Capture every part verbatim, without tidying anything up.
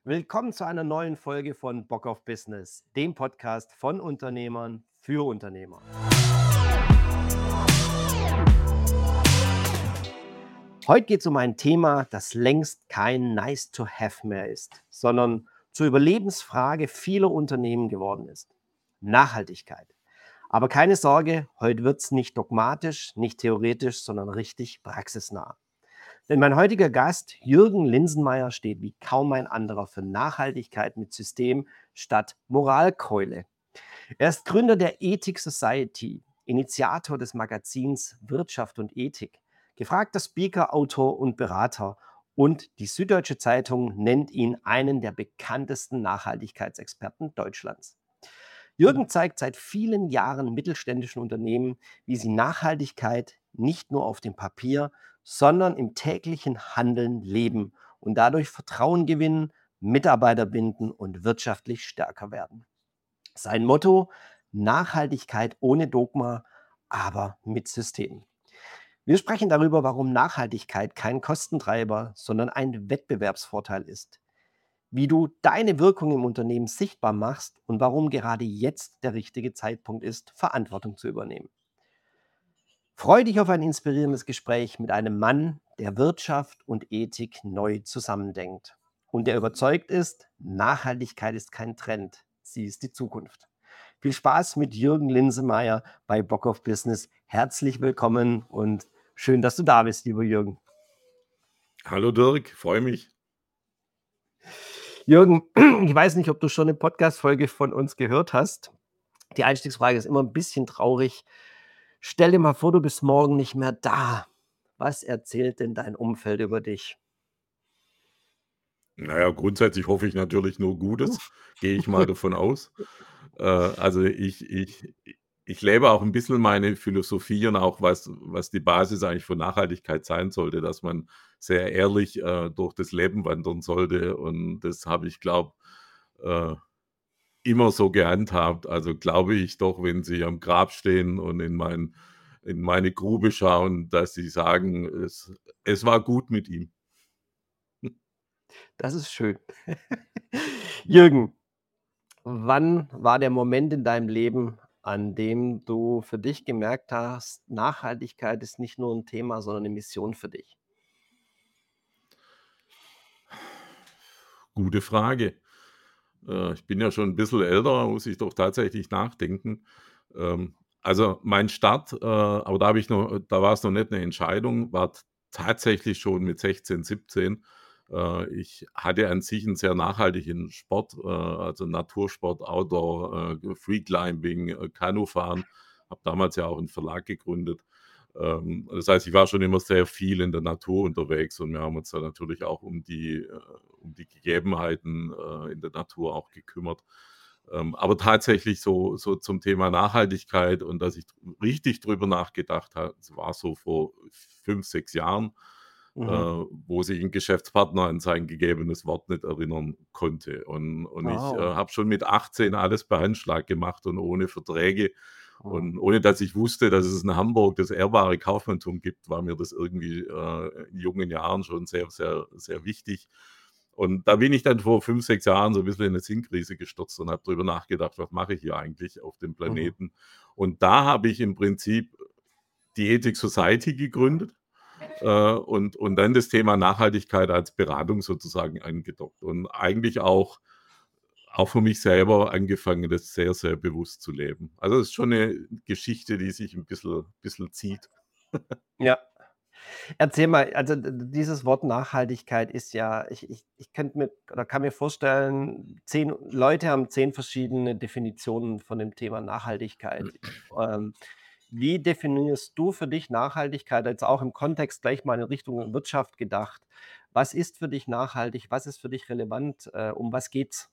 Willkommen zu einer neuen Folge von Bock auf Business, dem Podcast von Unternehmern für Unternehmer. Heute geht es um ein Thema, das längst kein Nice-to-have mehr ist, sondern zur Überlebensfrage vieler Unternehmen geworden ist: Nachhaltigkeit. Aber keine Sorge, heute wird es nicht dogmatisch, nicht theoretisch, sondern richtig praxisnah. Denn mein heutiger Gast, Jürgen Linsenmeier, steht wie kaum ein anderer für Nachhaltigkeit mit System statt Moralkeule. Er ist Gründer der Ethic Society, Initiator des Magazins Wirtschaft und Ethik, gefragter Speaker, Autor und Berater, und die Süddeutsche Zeitung nennt ihn einen der bekanntesten Nachhaltigkeitsexperten Deutschlands. Jürgen zeigt seit vielen Jahren mittelständischen Unternehmen, wie sie Nachhaltigkeit nicht nur auf dem Papier, sondern im täglichen Handeln leben und dadurch Vertrauen gewinnen, Mitarbeiter binden und wirtschaftlich stärker werden. Sein Motto: Nachhaltigkeit ohne Dogma, aber mit System. Wir sprechen darüber, warum Nachhaltigkeit kein Kostentreiber, sondern ein Wettbewerbsvorteil ist, wie du deine Wirkung im Unternehmen sichtbar machst und warum gerade jetzt der richtige Zeitpunkt ist, Verantwortung zu übernehmen. Freu dich auf ein inspirierendes Gespräch mit einem Mann, der Wirtschaft und Ethik neu zusammendenkt und der überzeugt ist, Nachhaltigkeit ist kein Trend, sie ist die Zukunft. Viel Spaß mit Jürgen Linsenmeier bei Bock auf Business. Herzlich willkommen und schön, dass du da bist, lieber Jürgen. Hallo Dirk, freue mich. Jürgen, ich weiß nicht, ob du schon eine Podcast-Folge von uns gehört hast. Die Einstiegsfrage ist immer ein bisschen traurig. Stell dir mal vor, du bist morgen nicht mehr da. Was erzählt denn dein Umfeld über dich? Naja, grundsätzlich hoffe ich natürlich nur Gutes, gehe ich mal davon aus. Äh, also ich, ich, ich lebe auch ein bisschen meine Philosophie und auch was, was die Basis eigentlich von Nachhaltigkeit sein sollte, dass man sehr ehrlich äh, durch das Leben wandern sollte, und das habe ich, glaube äh, immer so gehandhabt. Also glaube ich doch, wenn Sie am Grab stehen und in, mein, in meine Grube schauen, dass Sie sagen, es, es war gut mit ihm. Das ist schön. Jürgen, wann war der Moment in deinem Leben, an dem du für dich gemerkt hast, Nachhaltigkeit ist nicht nur ein Thema, sondern eine Mission für dich? Gute Frage. Äh, ich bin ja schon ein bisschen älter, muss ich doch tatsächlich nachdenken. Ähm, also mein Start, äh, aber da habe ich noch, da war es noch nicht eine Entscheidung, war t- tatsächlich schon mit sechzehn, siebzehn. Äh, ich hatte an sich einen sehr nachhaltigen Sport, äh, also Natursport, Outdoor, äh, Freeclimbing, äh, Kanufahren. Habe damals ja auch einen Verlag gegründet. Ähm, das heißt, ich war schon immer sehr viel in der Natur unterwegs, und wir haben uns da natürlich auch um die, äh, um die Gegebenheiten äh, in der Natur auch gekümmert. Ähm, aber tatsächlich so, so zum Thema Nachhaltigkeit, und dass ich richtig drüber nachgedacht habe, das war so vor fünf, sechs Jahren, äh, Mhm. wo sich ein Geschäftspartner an sein gegebenes Wort nicht erinnern konnte. Und, und ich äh, Oh. habe schon mit achtzehn alles per Handschlag gemacht und ohne Verträge. Mhm. Und ohne dass ich wusste, dass es in Hamburg das ehrbare Kaufmanntum gibt, war mir das irgendwie äh, in jungen Jahren schon sehr, sehr, sehr wichtig. Und da bin ich dann vor fünf, sechs Jahren so ein bisschen in eine Sinnkrise gestürzt und habe darüber nachgedacht, was mache ich hier eigentlich auf dem Mhm. Planeten? Und da habe ich im Prinzip die Ethic Society gegründet, äh, und, und dann das Thema Nachhaltigkeit als Beratung sozusagen angedockt und eigentlich auch auch für mich selber angefangen, das sehr, sehr bewusst zu leben. Also, es ist schon eine Geschichte, die sich ein bisschen bisschen zieht. Ja. Erzähl mal, also d d dieses Wort Nachhaltigkeit ist ja, ich ich ich könnte mir oder kann mir vorstellen, zehn Leute haben zehn verschiedene Definitionen von dem Thema Nachhaltigkeit. Ähm, wie definierst du für dich Nachhaltigkeit, jetzt auch im Kontext gleich mal in Richtung Wirtschaft gedacht? Was ist für dich nachhaltig? Was ist für dich relevant? Äh, um was geht's?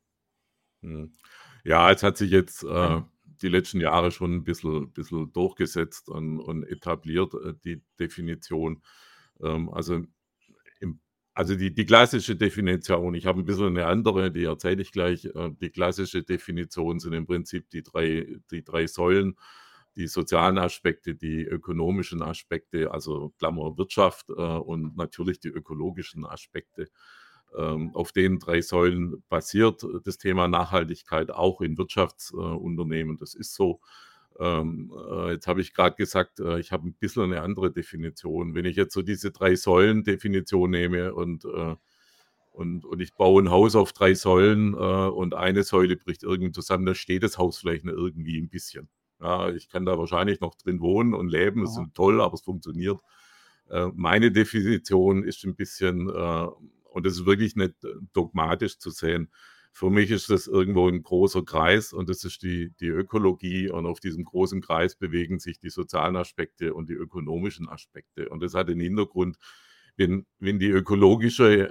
Mhm. Ja, es hat sich jetzt, äh, die letzten Jahre schon ein bisschen bisschen durchgesetzt und und etabliert, äh, die Definition. Ähm, also, im also, die die klassische Definition, ich habe ein bisschen eine andere, die erzähle ich gleich. Äh, die klassische Definition sind im Prinzip die drei die drei Säulen, die sozialen Aspekte, die ökonomischen Aspekte, also Klammer Wirtschaft, äh, und natürlich die ökologischen Aspekte. ähm, auf den drei Säulen basiert das Thema Nachhaltigkeit auch in Wirtschaftsunternehmen. Äh, das ist so. Ähm, äh, jetzt habe ich gerade gesagt, äh, ich habe ein bisschen eine andere Definition. Wenn ich jetzt so diese drei Säulen-Definition nehme und, äh, und, und ich baue ein Haus auf drei Säulen äh, und eine Säule bricht irgendwie zusammen, dann steht das Haus vielleicht nur irgendwie ein bisschen. Ja, ich kann da wahrscheinlich noch drin wohnen und leben, es Mhm. ist toll, aber es funktioniert. Äh, meine Definition ist ein bisschen, äh, und das ist wirklich nicht äh, dogmatisch zu sehen. Für mich ist das irgendwo ein großer Kreis und das ist die, die Ökologie, und auf diesem großen Kreis bewegen sich die sozialen Aspekte und die ökonomischen Aspekte. Und das hat den Hintergrund, wenn, wenn die ökologische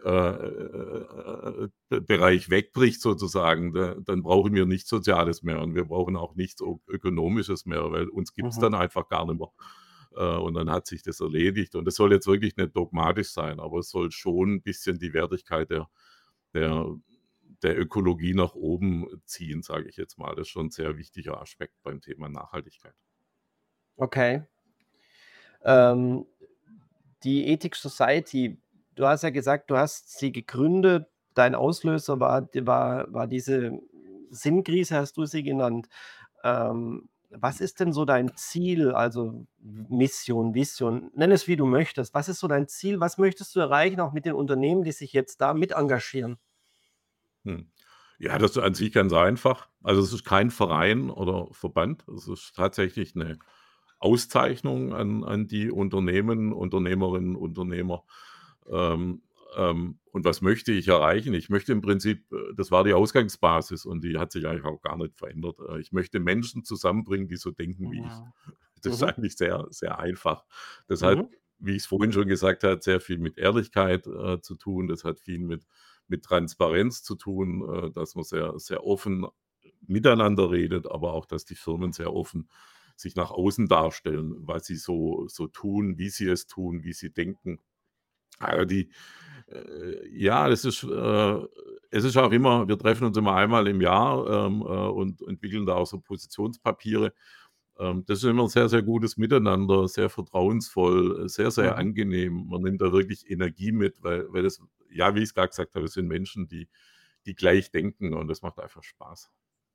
äh, äh, äh, Bereich wegbricht sozusagen, da, dann brauchen wir nichts Soziales mehr und wir brauchen auch nichts Ö- Ökonomisches mehr, weil uns gibt es Mhm. dann einfach gar nicht mehr. Äh, Und dann hat sich das erledigt. Und das soll jetzt wirklich nicht dogmatisch sein, aber es soll schon ein bisschen die Wertigkeit der, der, der Ökologie nach oben ziehen, sage ich jetzt mal. Das ist schon ein sehr wichtiger Aspekt beim Thema Nachhaltigkeit. Okay. Ähm, die Ethics Society, du hast ja gesagt, du hast sie gegründet. Dein Auslöser war, die- war, war diese Sinnkrise, hast du sie genannt. Ähm, was ist denn so dein Ziel, also Mission, Vision, nenn es wie du möchtest. Was ist so dein Ziel? Was möchtest du erreichen, auch mit den Unternehmen, die sich jetzt da mit engagieren? Hm. Ja, das ist an sich ganz einfach. Also es ist kein Verein oder Verband. Es ist tatsächlich eine Auszeichnung an, an die Unternehmen, Unternehmerinnen, Unternehmer. Ähm, ähm, und was möchte ich erreichen? Ich möchte im Prinzip, äh, das war die Ausgangsbasis und die hat sich eigentlich auch gar nicht verändert. Äh, Ich möchte Menschen zusammenbringen, die so denken wie ich. Mhm. Das ist Mhm. eigentlich sehr, sehr einfach. Das hat, Mhm. wie ich es vorhin schon gesagt habe, sehr viel mit Ehrlichkeit äh, zu tun. Das hat viel mit mit Transparenz zu tun, äh, dass man sehr, sehr offen miteinander redet, aber auch, dass die Firmen sehr offen sich nach außen darstellen, was sie so, so tun, wie sie es tun, wie sie denken. Also die, äh, ja, das ist, äh, es ist auch immer, wir treffen uns immer einmal im Jahr ähm, äh, und entwickeln da auch so Positionspapiere. Ähm, das ist immer ein sehr, sehr gutes Miteinander, sehr vertrauensvoll, äh, sehr, sehr Mhm. angenehm. Man nimmt da wirklich Energie mit, weil, weil das, ja, wie ich es gerade gesagt habe, es sind Menschen, die, die gleich denken, und das macht einfach Spaß.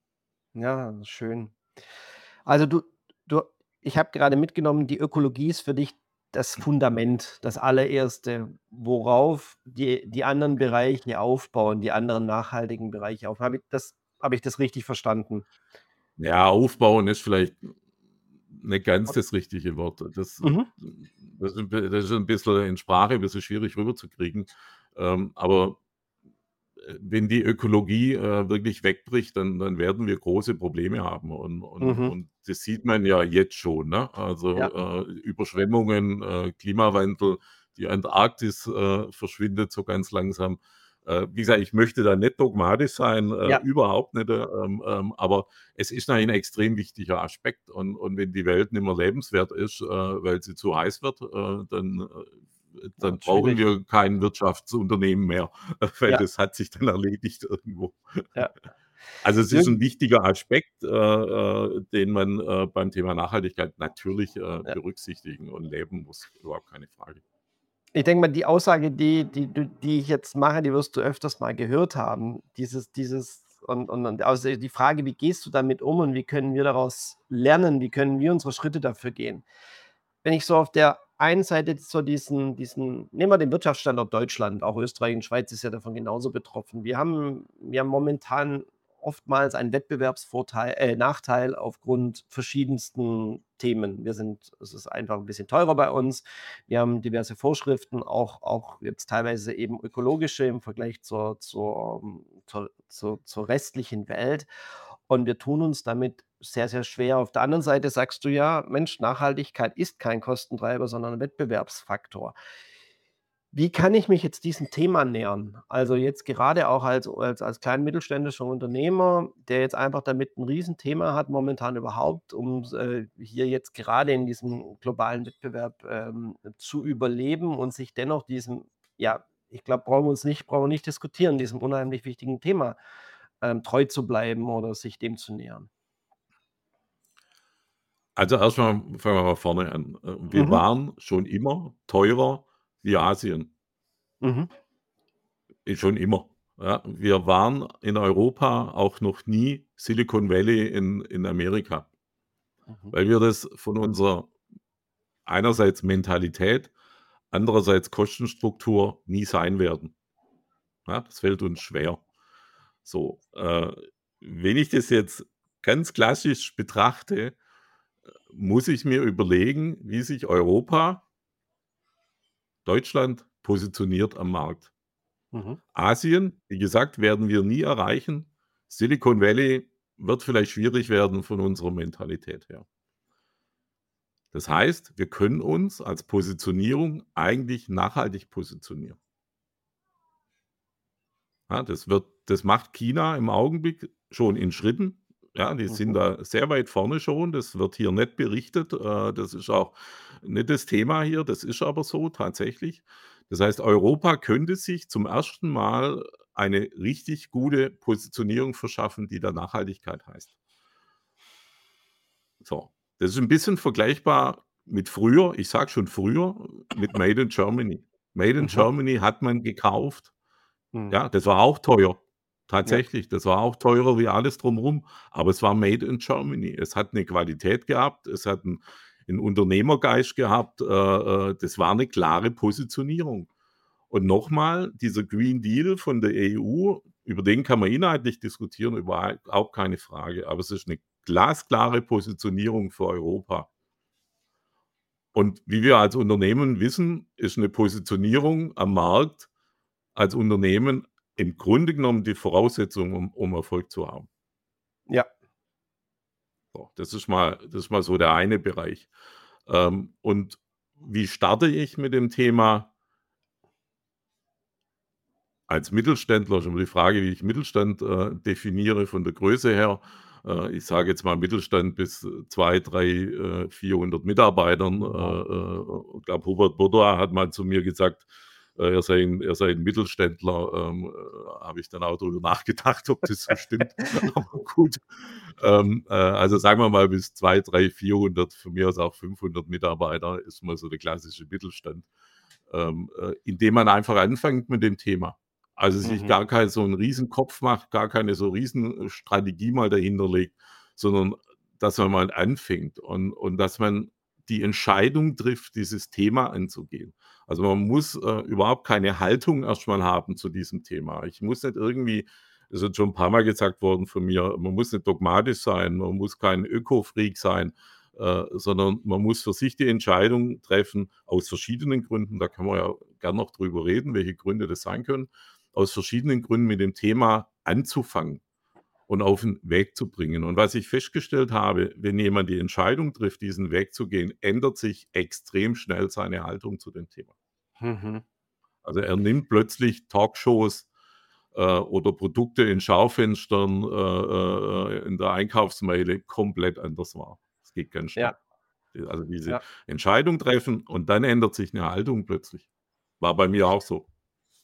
Ja, schön. Also du du ich habe gerade mitgenommen, die Ökologie ist für dich das Fundament, das Allererste, worauf die die anderen Bereiche aufbauen, die anderen nachhaltigen Bereiche auf. Habe ich das habe ich das richtig verstanden? Ja, aufbauen ist vielleicht nicht ganz das richtige Wort. Das, Mhm, das, ist ein bi- das ist ein bisschen in Sprache ein bisschen schwierig rüberzukriegen. Ähm, aber äh, wenn die Ökologie äh, wirklich wegbricht, dann, dann werden wir große Probleme haben. Und, und, mhm, und das sieht man ja jetzt schon. Ne? Also ja, äh, Überschwemmungen, äh, Klimawandel, die Antarktis äh, verschwindet so ganz langsam. Äh, wie gesagt, ich möchte da nicht dogmatisch sein, äh, ja, überhaupt nicht. Äh, ähm, ähm, aber es ist ein extrem wichtiger Aspekt. Und, und wenn die Welt nicht mehr lebenswert ist, äh, weil sie zu heiß wird, äh, dann, äh, dann wird brauchen schwierig. wir kein Wirtschaftsunternehmen mehr. Weil Ja, das hat sich dann erledigt irgendwo. ja. Also, es ist ein Jürgen, wichtiger Aspekt, äh, äh, den man, äh, beim Thema Nachhaltigkeit natürlich, äh, ja. berücksichtigen und leben muss, überhaupt keine Frage. Ich denke mal, die Aussage, die die du die ich jetzt mache, die wirst du öfters mal gehört haben. Dieses dieses und und und also die Frage: „Wie gehst du damit um und wie können wir daraus lernen? Wie können wir unsere Schritte dafür gehen?“ Wenn ich so auf der einen Seite so diesen diesen nehmen wir den Wirtschaftsstandort Deutschland, auch Österreich und Schweiz ist ja davon genauso betroffen. Wir haben wir haben momentan oftmals einen Wettbewerbsvorteil äh, Nachteil aufgrund verschiedensten Themen. Wir sind es ist einfach ein bisschen teurer bei uns. Wir haben diverse Vorschriften, auch auch jetzt teilweise eben ökologische im Vergleich zur zur, ähm, zur zur zur restlichen Welt. Und wir tun uns damit sehr, sehr schwer. Auf der anderen Seite sagst du ja: „Mensch, Nachhaltigkeit ist kein Kostentreiber, sondern 'n Wettbewerbsfaktor.“ Wie kann ich mich jetzt diesem Thema nähern? Also, jetzt gerade auch als als als kleinen mittelständischer Unternehmer, der jetzt einfach damit 'n Riesenthema hat momentan überhaupt, um äh, hier jetzt gerade in diesem globalen Wettbewerb, ähm, zu überleben und sich dennoch diesem ja, ich glaube, brauchen wir uns nicht brauchen wir nicht diskutieren, diesem unheimlich wichtigen Thema, ähm, treu zu bleiben oder sich dem zu nähern. Also, erstmal fangen wir mal vorne an. Äh, wir Mhm, waren schon immer teurer wie Asien. mhm, Äh, schon immer, ja. Wir waren in Europa auch noch nie Silicon Valley in in Amerika. Mhm. Weil wir das von unserer einerseits Mentalität, andererseits Kostenstruktur nie sein werden. Ja, das fällt uns schwer. So, äh, wenn ich das jetzt ganz klassisch betrachte, äh, muss ich mir überlegen, wie sich Europa Deutschland positioniert am Markt. Mhm. Asien, wie gesagt, werden wir nie erreichen. Silicon Valley wird vielleicht schwierig werden von unserer Mentalität her. Das heißt, wir können uns als Positionierung eigentlich nachhaltig positionieren. Ja, das wird das macht China im Augenblick schon in Schritten. Ja, die sind Mhm. da sehr weit vorne schon. Das wird hier nicht berichtet. Äh, das ist auch nicht das Thema hier. Das ist aber so tatsächlich. Das heißt, Europa könnte sich zum ersten Mal eine richtig gute Positionierung verschaffen, die dann Nachhaltigkeit heißt. So, das ist 'n bisschen vergleichbar mit früher, ich sage schon früher, mit Made in Germany. Made in Mhm. Germany hat man gekauft. Mhm. Ja, das war auch teuer. Ja. Tatsächlich, das war auch teurer wie alles drumrum, aber es war Made in Germany. Es hat 'ne Qualität gehabt, es hat 'n 'n Unternehmergeist gehabt, äh, äh, das war 'ne klare Positionierung. Und noch mal, dieser Green Deal von der E U, über den kann man inhaltlich diskutieren, überhaupt keine Frage, aber es ist 'ne glasklare Positionierung für Europa. Und wie wir als Unternehmen wissen, ist 'ne Positionierung am Markt als Unternehmen im Grunde genommen die Voraussetzung, um um Erfolg zu haben. Ja. So, das ist mal das ist mal so der eine Bereich. Ähm, und wie starte ich mit dem Thema? Als Mittelständler ist immer die Frage, wie ich Mittelstand, äh, definiere von der Größe her. Äh, ich sage jetzt mal Mittelstand bis zwei, drei, äh, vierhundert Mitarbeitern. Äh, Genau. äh, ich glaube, Hubert Burda hat mal zu mir gesagt, äh, er sei 'n er sei 'n Mittelständler. Ähm, äh, habe ich dann auch drüber nachgedacht, ob das so stimmt. Aber gut. Ähm, äh, also sagen wir mal bis zwei, drei, vierhundert, von mir aus auch fünfhundert Mitarbeiter ist mal so der klassische Mittelstand, ähm, äh, indem man einfach anfängt mit dem Thema. Also sich Mhm. gar keinen so 'n Riesenkopf macht, gar keine so Riesenstrategie mal dahinter legt, sondern dass man mal anfängt und und dass man die Entscheidung trifft, dieses Thema anzugehen. Also, man muss, äh, überhaupt keine Haltung erst mal haben zu diesem Thema. Ich muss nicht irgendwie ist jetzt schon 'n paarmal gesagt worden von mir, man muss nicht dogmatisch sein, man muss kein Öko-Freak sein, äh, sondern man muss für sich die Entscheidung treffen aus verschiedenen Gründen. Da kann man ja gern noch drüber reden, welche Gründe das sein können. Aus verschiedenen Gründen mit dem Thema anzufangen und auf 'n Weg zu bringen. Und was ich festgestellt habe, wenn jemand die Entscheidung trifft, diesen Weg zu gehen, ändert sich extrem schnell seine Haltung zu dem Thema. Mhm. Also, er nimmt plötzlich Talkshows, äh, oder Produkte in Schaufenstern, äh, äh, in der Einkaufsmeile komplett anders wahr. Das geht ganz schnell. Ja. Also, diese Ja. Entscheidung treffen und dann ändert sich 'ne Haltung plötzlich. War bei mir auch so.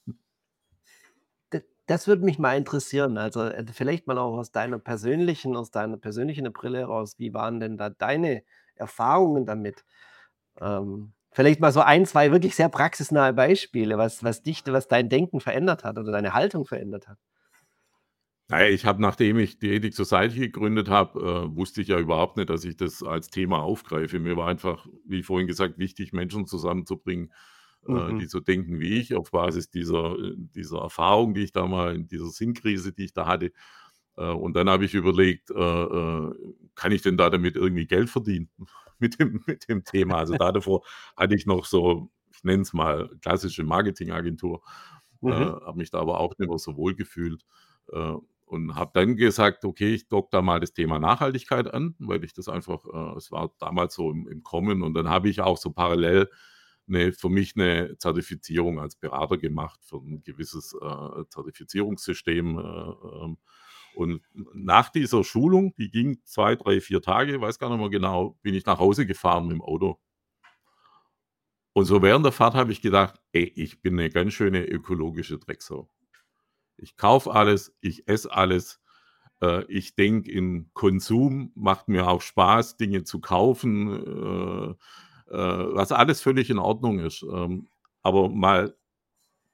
D das würde mich mal interessieren. Also, äh, vielleicht mal auch aus deiner persönlichen aus deiner persönlichen Brille heraus. Wie waren denn da deine Erfahrungen damit? Ähm, vielleicht mal so ein, zwei wirklich sehr praxisnahe Beispiele, was was dich was dein Denken verändert hat oder deine Haltung verändert hat. Na ja, ich habe, nachdem ich die Ethic Society gegründet habe, äh, wusste ich ja überhaupt nicht, dass ich das als Thema aufgreife. Mir war einfach, wie vorhin gesagt, wichtig, Menschen zusammenzubringen, äh, die Mhm. so denken wie ich, auf Basis dieser äh, dieser Erfahrung, die ich da mal in dieser Sinnkrise, die ich da hatte. Äh, und dann habe ich überlegt, äh, äh, kann ich denn da damit irgendwie Geld verdienen mit dem mit dem Thema? Also, da davor hatte ich noch so, ich nenne es mal klassische Marketingagentur, äh, Mhm. habe mich da aber auch nicht mehr so wohl gefühlt, äh, und habe dann gesagt: „Okay, ich docke da mal das Thema Nachhaltigkeit an“, weil ich das einfach äh, es war damals so im im Kommen und dann habe ich auch so parallel 'ne für mich 'ne Zertifizierung als Berater gemacht für 'n gewisses, äh, Zertifizierungssystem, äh, ähm. Und n nach dieser Schulung, die ging zwei, drei, vier Tage, weiß gar nicht mehr genau, bin ich nach Hause gefahren mit'm Auto. Und so während der Fahrt habe ich gedacht: „Ey, ich bin 'ne ganz schöne ökologische Drecksau. Ich kaufe alles, ich esse alles, äh, ich denke in Konsum, macht mir auch Spaß, Dinge zu kaufen, äh, äh, was alles völlig in Ordnung ist. Ähm, aber mal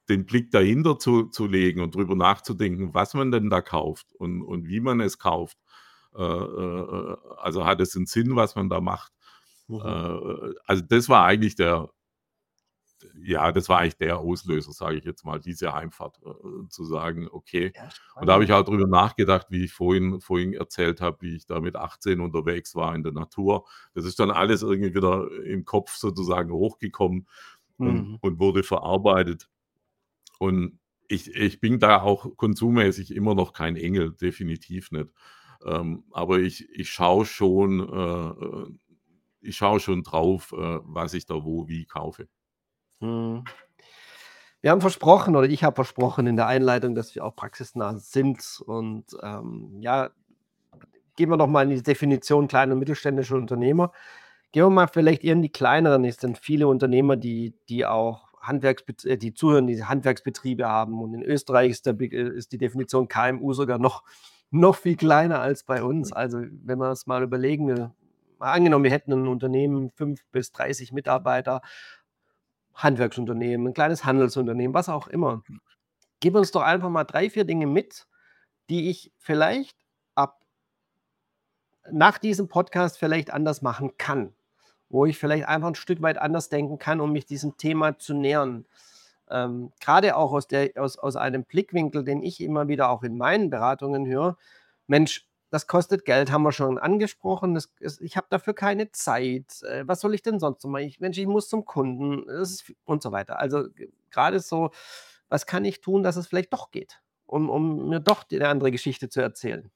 den Blick dahinter zu zu legen und drüber nachzudenken, was man denn da kauft und und wie man es kauft. Äh, äh, äh, also, hat es 'n Sinn, was man da macht? Äh, Mhm. äh, also, das war eigentlich der ja, das war eigentlich der Auslöser, sage ich jetzt mal, diese Heimfahrt, äh, zu sagen: „Okay.“ Ja, Und da habe ich spannend. auch drüber nachgedacht, wie ich vorhin vorhin erzählt habe, wie ich da mit achtzehn unterwegs war in der Natur. Das ist dann alles irgendwie wieder im Kopf sozusagen hochgekommen und Mhm. und wurde verarbeitet. Und ich ich bin da auch konsummäßig immer noch kein Engel, definitiv nicht. Ähm, aber ich ich schaue schon äh, äh, ich schaue schon drauf, äh, was ich da wo wie kaufe. Mhm. Wir haben versprochen oder ich habe versprochen in der Einleitung, dass wir auch praxisnah sind und, ähm, ja, gehen wir doch mal in die Definition kleiner und mittelständischer Unternehmer. Gehen wir mal vielleicht eher in die kleineren. Es sind viele Unternehmer, die die auch Handwerksbet äh, die zuhören, die Handwerksbetriebe haben und in Österreich ist der Be äh, ist die Definition K M U sogar noch noch viel kleiner als bei uns. Also, wenn wir uns mal überlegen, äh, mal angenommen, wir hätten 'n Unternehmen, fünf bis dreißig Mitarbeiter, Handwerksunternehmen, 'n kleines Handelsunternehmen, was auch immer. Gib uns doch einfach mal drei, vier Dinge mit, die ich vielleicht ab nach diesem Podcast vielleicht anders machen kann, wo ich vielleicht einfach 'n Stück weit anders denken kann, um mich diesem Thema zu nähern. Ähm, grade auch aus der aus aus einem Blickwinkel, den ich immer wieder auch in meinen Beratungen höre: „Mensch, das kostet Geld, haben wir schon angesprochen. Das ist ich habe dafür keine Zeit. Äh, was soll ich denn sonst noch machen? Ich Mensch, ich muss zum Kunden.“ Das ist v und so weiter. Also, g grade so, was kann ich tun, dass es vielleicht doch geht, um um mir doch die 'ne andere Geschichte zu erzählen?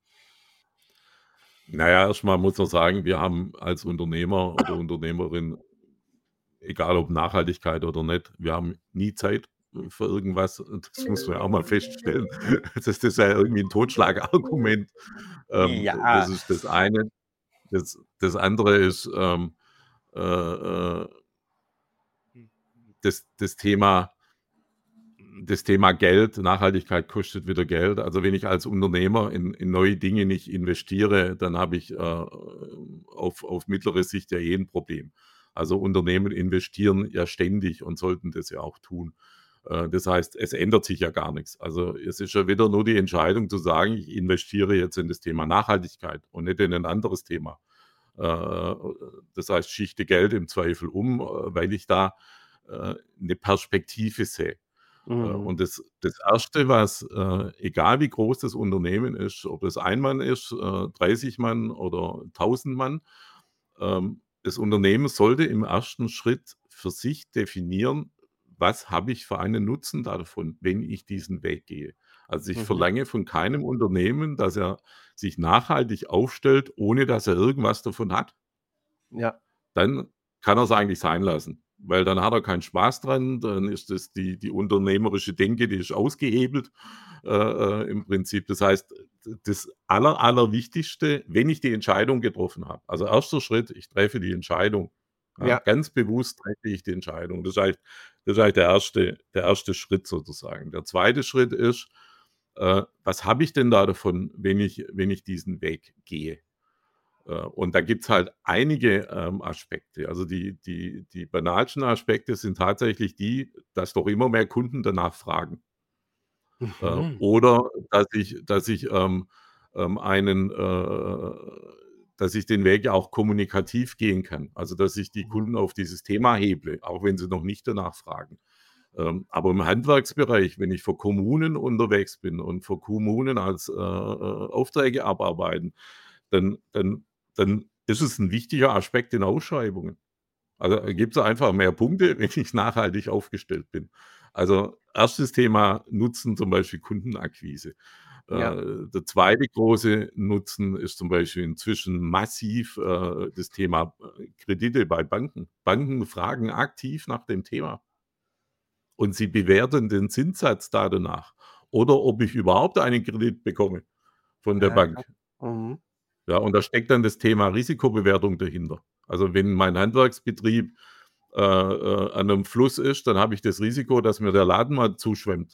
Na ja, erst mal muss man sagen, wir haben als Unternehmer oder Unternehmerin, egal ob Nachhaltigkeit oder nicht, wir haben nie Zeit, äh, für irgendwas. Und das muss man ja auch mal feststellen. Das ist ja irgendwie 'n Totschlagargument. Ähm, das Ja. ist das eine. Das das andere ist, ähm, äh, äh das das Thema das Thema Geld. Nachhaltigkeit kostet wieder Geld. Also, wenn ich als Unternehmer in in neue Dinge nicht investiere, dann habe ich, äh, auf auf mittlere Sicht ja eh 'n Problem. Also, Unternehmen investieren ja ständig und sollten das ja auch tun. Äh, das heißt, es ändert sich ja gar nix. Also, es ist ja wieder nur die Entscheidung zu sagen: „Ich investiere jetzt in das Thema Nachhaltigkeit und nicht in 'nen anderes Thema.“ Äh, äh, das heißt, schichte Geld im Zweifel um, äh, weil ich da, äh, 'ne Perspektive sehe. Äh, Mhm. und das das erste, was äh, egal wie groß das Unternehmen ist, ob es ein Mann ist, äh, dreißig Mann oder tausend Mann, ähm, das Unternehmen sollte im ersten Schritt für sich definieren: „Was habe ich für einen Nutzen davon, wenn ich diesen Weg gehe?“ Also, ich Mhm. verlange von keinem Unternehmen, dass er sich nachhaltig aufstellt, ohne dass er irgendwas davon hat. Ja. Dann kann er's eigentlich sein lassen, weil dann hat er keinen Spaß dran, dann ist das die die unternehmerische Denke, die ist ausgehebelt, äh, äh, im Prinzip. Das heißt, d das Aller Allerwichtigste, wenn ich die Entscheidung getroffen habe also, erster Schritt, ich treffe die Entscheidung, ja? Ja. Ganz bewusst treffe ich die Entscheidung. Das ist eigentlich das ist eigentlich der erste der erste Schritt sozusagen. Der zweite Schritt ist, äh, was habe ich denn da davon, wenn ich wenn ich diesen Weg gehe? Äh, und da gibt's halt einige, ähm, Aspekte. Also, die die die banalsten Aspekte sind tatsächlich die, dass doch immer mehr Kunden danach fragen. Äh, Mhm. oder dass ich dass ich, ähm, ähm, einen äh, dass ich den Weg ja auch kommunikativ gehen kann. Also, dass ich die Mhm. Kunden auf dieses Thema heble, auch wenn sie noch nicht danach fragen. Ähm, aber im Handwerksbereich, wenn ich für Kommunen unterwegs bin und für Kommunen als, äh, äh, Aufträge abarbeiten, dann dann dann ist es 'n wichtiger Aspekt in Ausschreibungen. Also, da Mhm. gibt's einfach mehr Punkte, wenn ich nachhaltig aufgestellt bin. Also, erstes Thema Nutzen, zum Beispiel Kundenakquise. Ja. Äh, der zweite große Nutzen ist zum Beispiel inzwischen massiv, äh, das Thema, äh, Kredite bei Banken. Banken fragen aktiv nach dem Thema. Und sie bewerten den Zinssatz da danach oder ob ich überhaupt einen Kredit bekomme von der Ja, klar. Bank. Mhm. Ja, und da steckt dann das Thema Risikobewertung dahinter. Also, wenn mein Handwerksbetrieb, äh, äh, an 'nem Fluss ist, dann habe ich das Risiko, dass mir der Laden mal zuschwemmt.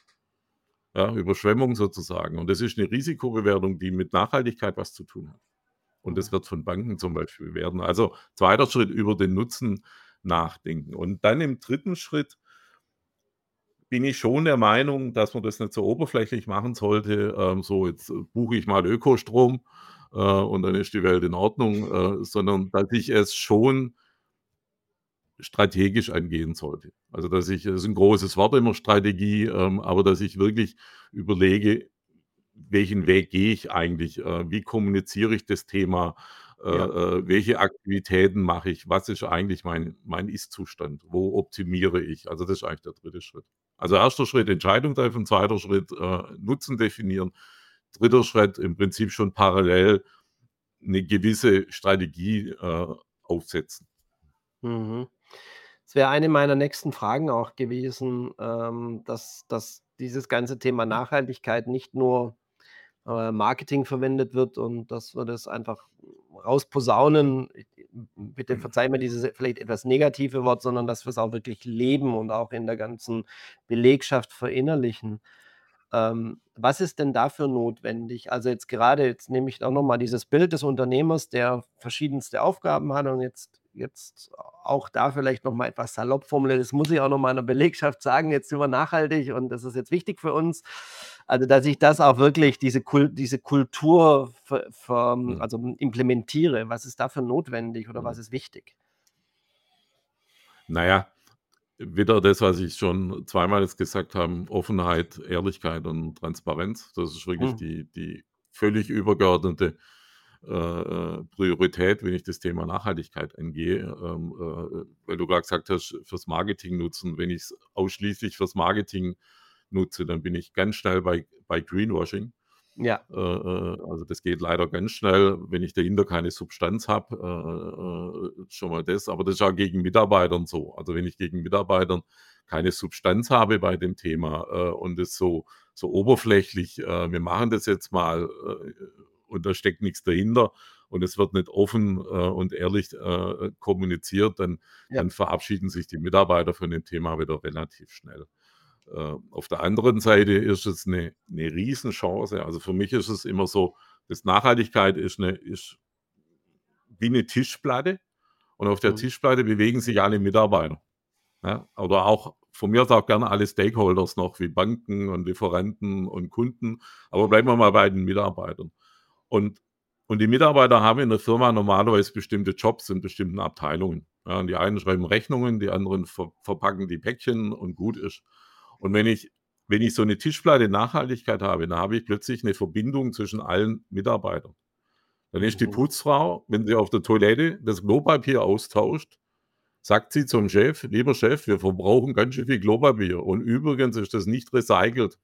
Ja, Überschwemmung sozusagen. Und das ist 'ne Risikobewertung, die mit Nachhaltigkeit was zu tun hat. Und das Mhm. wird von Banken zum Beispiel werden. Also, zweiter Schritt über den Nutzen nachdenken. Und dann im dritten Schritt bin ich schon der Meinung, dass man das nicht so oberflächlich machen sollte, ähm, so jetzt äh, buche ich mal Ökostrom, äh, und dann ist die Welt in Ordnung, äh, sondern dass ich es schon strategisch angehen sollte. Also, dass ich das ist 'n großes Wort immer Strategie, ähm, aber dass ich wirklich überlege, welchen Weg gehe ich eigentlich? Äh, wie kommuniziere ich das Thema? Äh, Ja. äh, welche Aktivitäten mache ich? Was ist eigentlich mein mein Ist-Zustand? Wo optimiere ich? Also, das ist eigentlich der dritte Schritt. Also, erster Schritt Entscheidung treffen, zweiter Schritt, äh, Nutzen definieren, dritter Schritt im Prinzip schon parallel 'ne gewisse Strategie, äh, aufsetzen. Mhm. Das wäre eine meiner nächsten Fragen auch gewesen, ähm, dass dass dieses ganze Thema Nachhaltigkeit nicht nur, äh, Marketing verwendet wird und dass wir das einfach rausposaunen. I i bitte verzeih mir dieses vielleicht etwas negative Wort, sondern dass wir's auch wirklich leben und auch in der ganzen Belegschaft verinnerlichen. Ähm, was ist denn dafür notwendig? Also, jetzt gerade jetzt nehme ich auch noch mal dieses Bild des Unternehmers, der verschiedenste Aufgaben hat und jetzt jetzt auch da vielleicht noch mal etwas salopp formuliert: „Das muss ich auch noch meiner Belegschaft sagen, jetzt sind wir nachhaltig und das ist jetzt wichtig für uns.“ Also, dass ich das auch wirklich diese Kul diese Kultur ver ver Mhm. also, implementiere. Was ist dafür notwendig oder was Mhm. ist wichtig? Na ja, wieder das, was ich schon zweimal jetzt gesagt haben, Offenheit, Ehrlichkeit und Transparenz. Das ist wirklich Mhm. die die völlig übergeordnete, äh, äh, Priorität, wenn ich das Thema Nachhaltigkeit angehe. Ähm, äh, weil du grad gesagt hast, fürs Marketing nutzen. Wenn ich's ausschließlich fürs Marketing nutze, dann bin ich ganz schnell bei bei Greenwashing. Ja. Äh, äh, also, das geht leider ganz schnell, wenn ich dahinter keine Substanz habe, äh, äh, schon mal das. Aber das ist auch gegen Mitarbeitern so. Also, wenn ich gegen Mitarbeitern keine Substanz habe bei dem Thema, äh, und es so so oberflächlich, äh, wir machen das jetzt mal, äh, und da steckt nix dahinter und es wird nicht offen, äh, und ehrlich, äh, kommuniziert, dann Ja. dann verabschieden sich die Mitarbeiter von dem Thema wieder relativ schnell. Äh, auf der anderen Seite ist es 'ne 'ne Riesenchance. Also, für mich ist es immer so, dass Nachhaltigkeit ist 'ne ist wie 'ne Tischplatte und auf der Mhm. Tischplatte bewegen sich alle Mitarbeiter, ja? Oder auch von mir aus auch gerne alle Stakeholders noch wie Banken und Lieferanten und Kunden, aber bleiben wir mal bei den Mitarbeitern. Und und die Mitarbeiter haben in der Firma normalerweise bestimmte Jobs in bestimmten Abteilungen, ja? Und die einen schreiben Rechnungen, die anderen ver verpacken die Päckchen und gut ist. Und wenn ich wenn ich so 'ne Tischplatte Nachhaltigkeit habe, dann habe ich plötzlich 'ne Verbindung zwischen allen Mitarbeitern. Dann ist die Mhm. Putzfrau, wenn sie auf der Toilette das Klopapier austauscht, sagt sie zum Chef: „Lieber Chef, wir verbrauchen ganz schön viel Klopapier und übrigens ist das nicht recycelt.“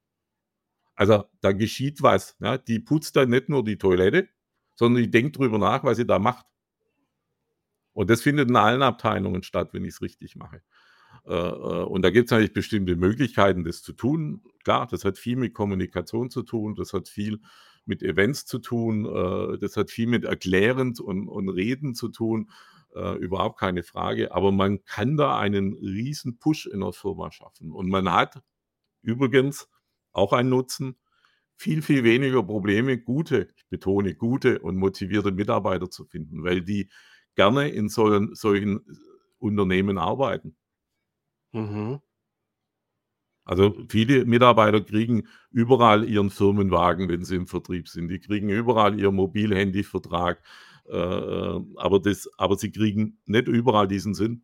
Also, da geschieht was, ne? Die putzt dann nicht nur die Toilette, sondern die denkt drüber nach, was sie da macht. Und das findet in allen Abteilungen statt, wenn ich's richtig mache. Äh, äh, und da gibt's natürlich bestimmte Möglichkeiten, das zu tun. Klar, das hat viel mit Kommunikation zu tun, das hat viel mit Events zu tun, äh, das hat viel mit Erklärend und und Reden zu tun, äh, überhaupt keine Frage. Aber man kann da einen riesen Push in 'ner Firma schaffen. Und man hat übrigens auch einen Nutzen, viel, viel weniger Probleme, gute ich betone gute und motivierte Mitarbeiter zu finden, weil die gerne in solchen solchen Unternehmen arbeiten. Mhm. Also, viele Mitarbeiter kriegen überall ihren Firmenwagen, wenn sie im Vertrieb sind. Die kriegen überall ihren Mobilhandyvertrag, äh, äh, aber das aber sie kriegen nicht überall diesen Sinn.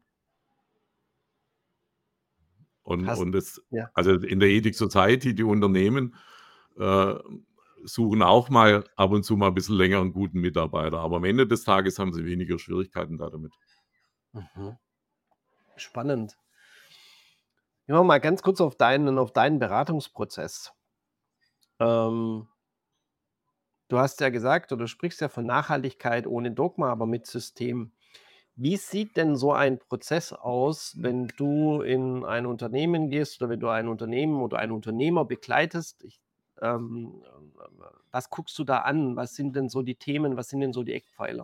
Und Hast und das ja. also, in der Ethic Society, die Unternehmen, äh, suchen auch mal ab und zu mal bisschen länger 'n guten Mitarbeiter, aber am Ende des Tages haben sie weniger Schwierigkeiten da damit. Mhm. Spannend. Gehen wir mal ganz kurz auf deinen auf deinen Beratungsprozess. Ähm du hast ja gesagt oder sprichst ja von Nachhaltigkeit ohne Dogma, aber mit System. Wie sieht denn so ein Prozess aus, wenn du in ein Unternehmen gehst oder wenn du ein Unternehmen oder einen Unternehmer begleitest? Ich ähm, was guckst du da an? Was sind denn so die Themen? Was sind denn so die Eckpfeiler?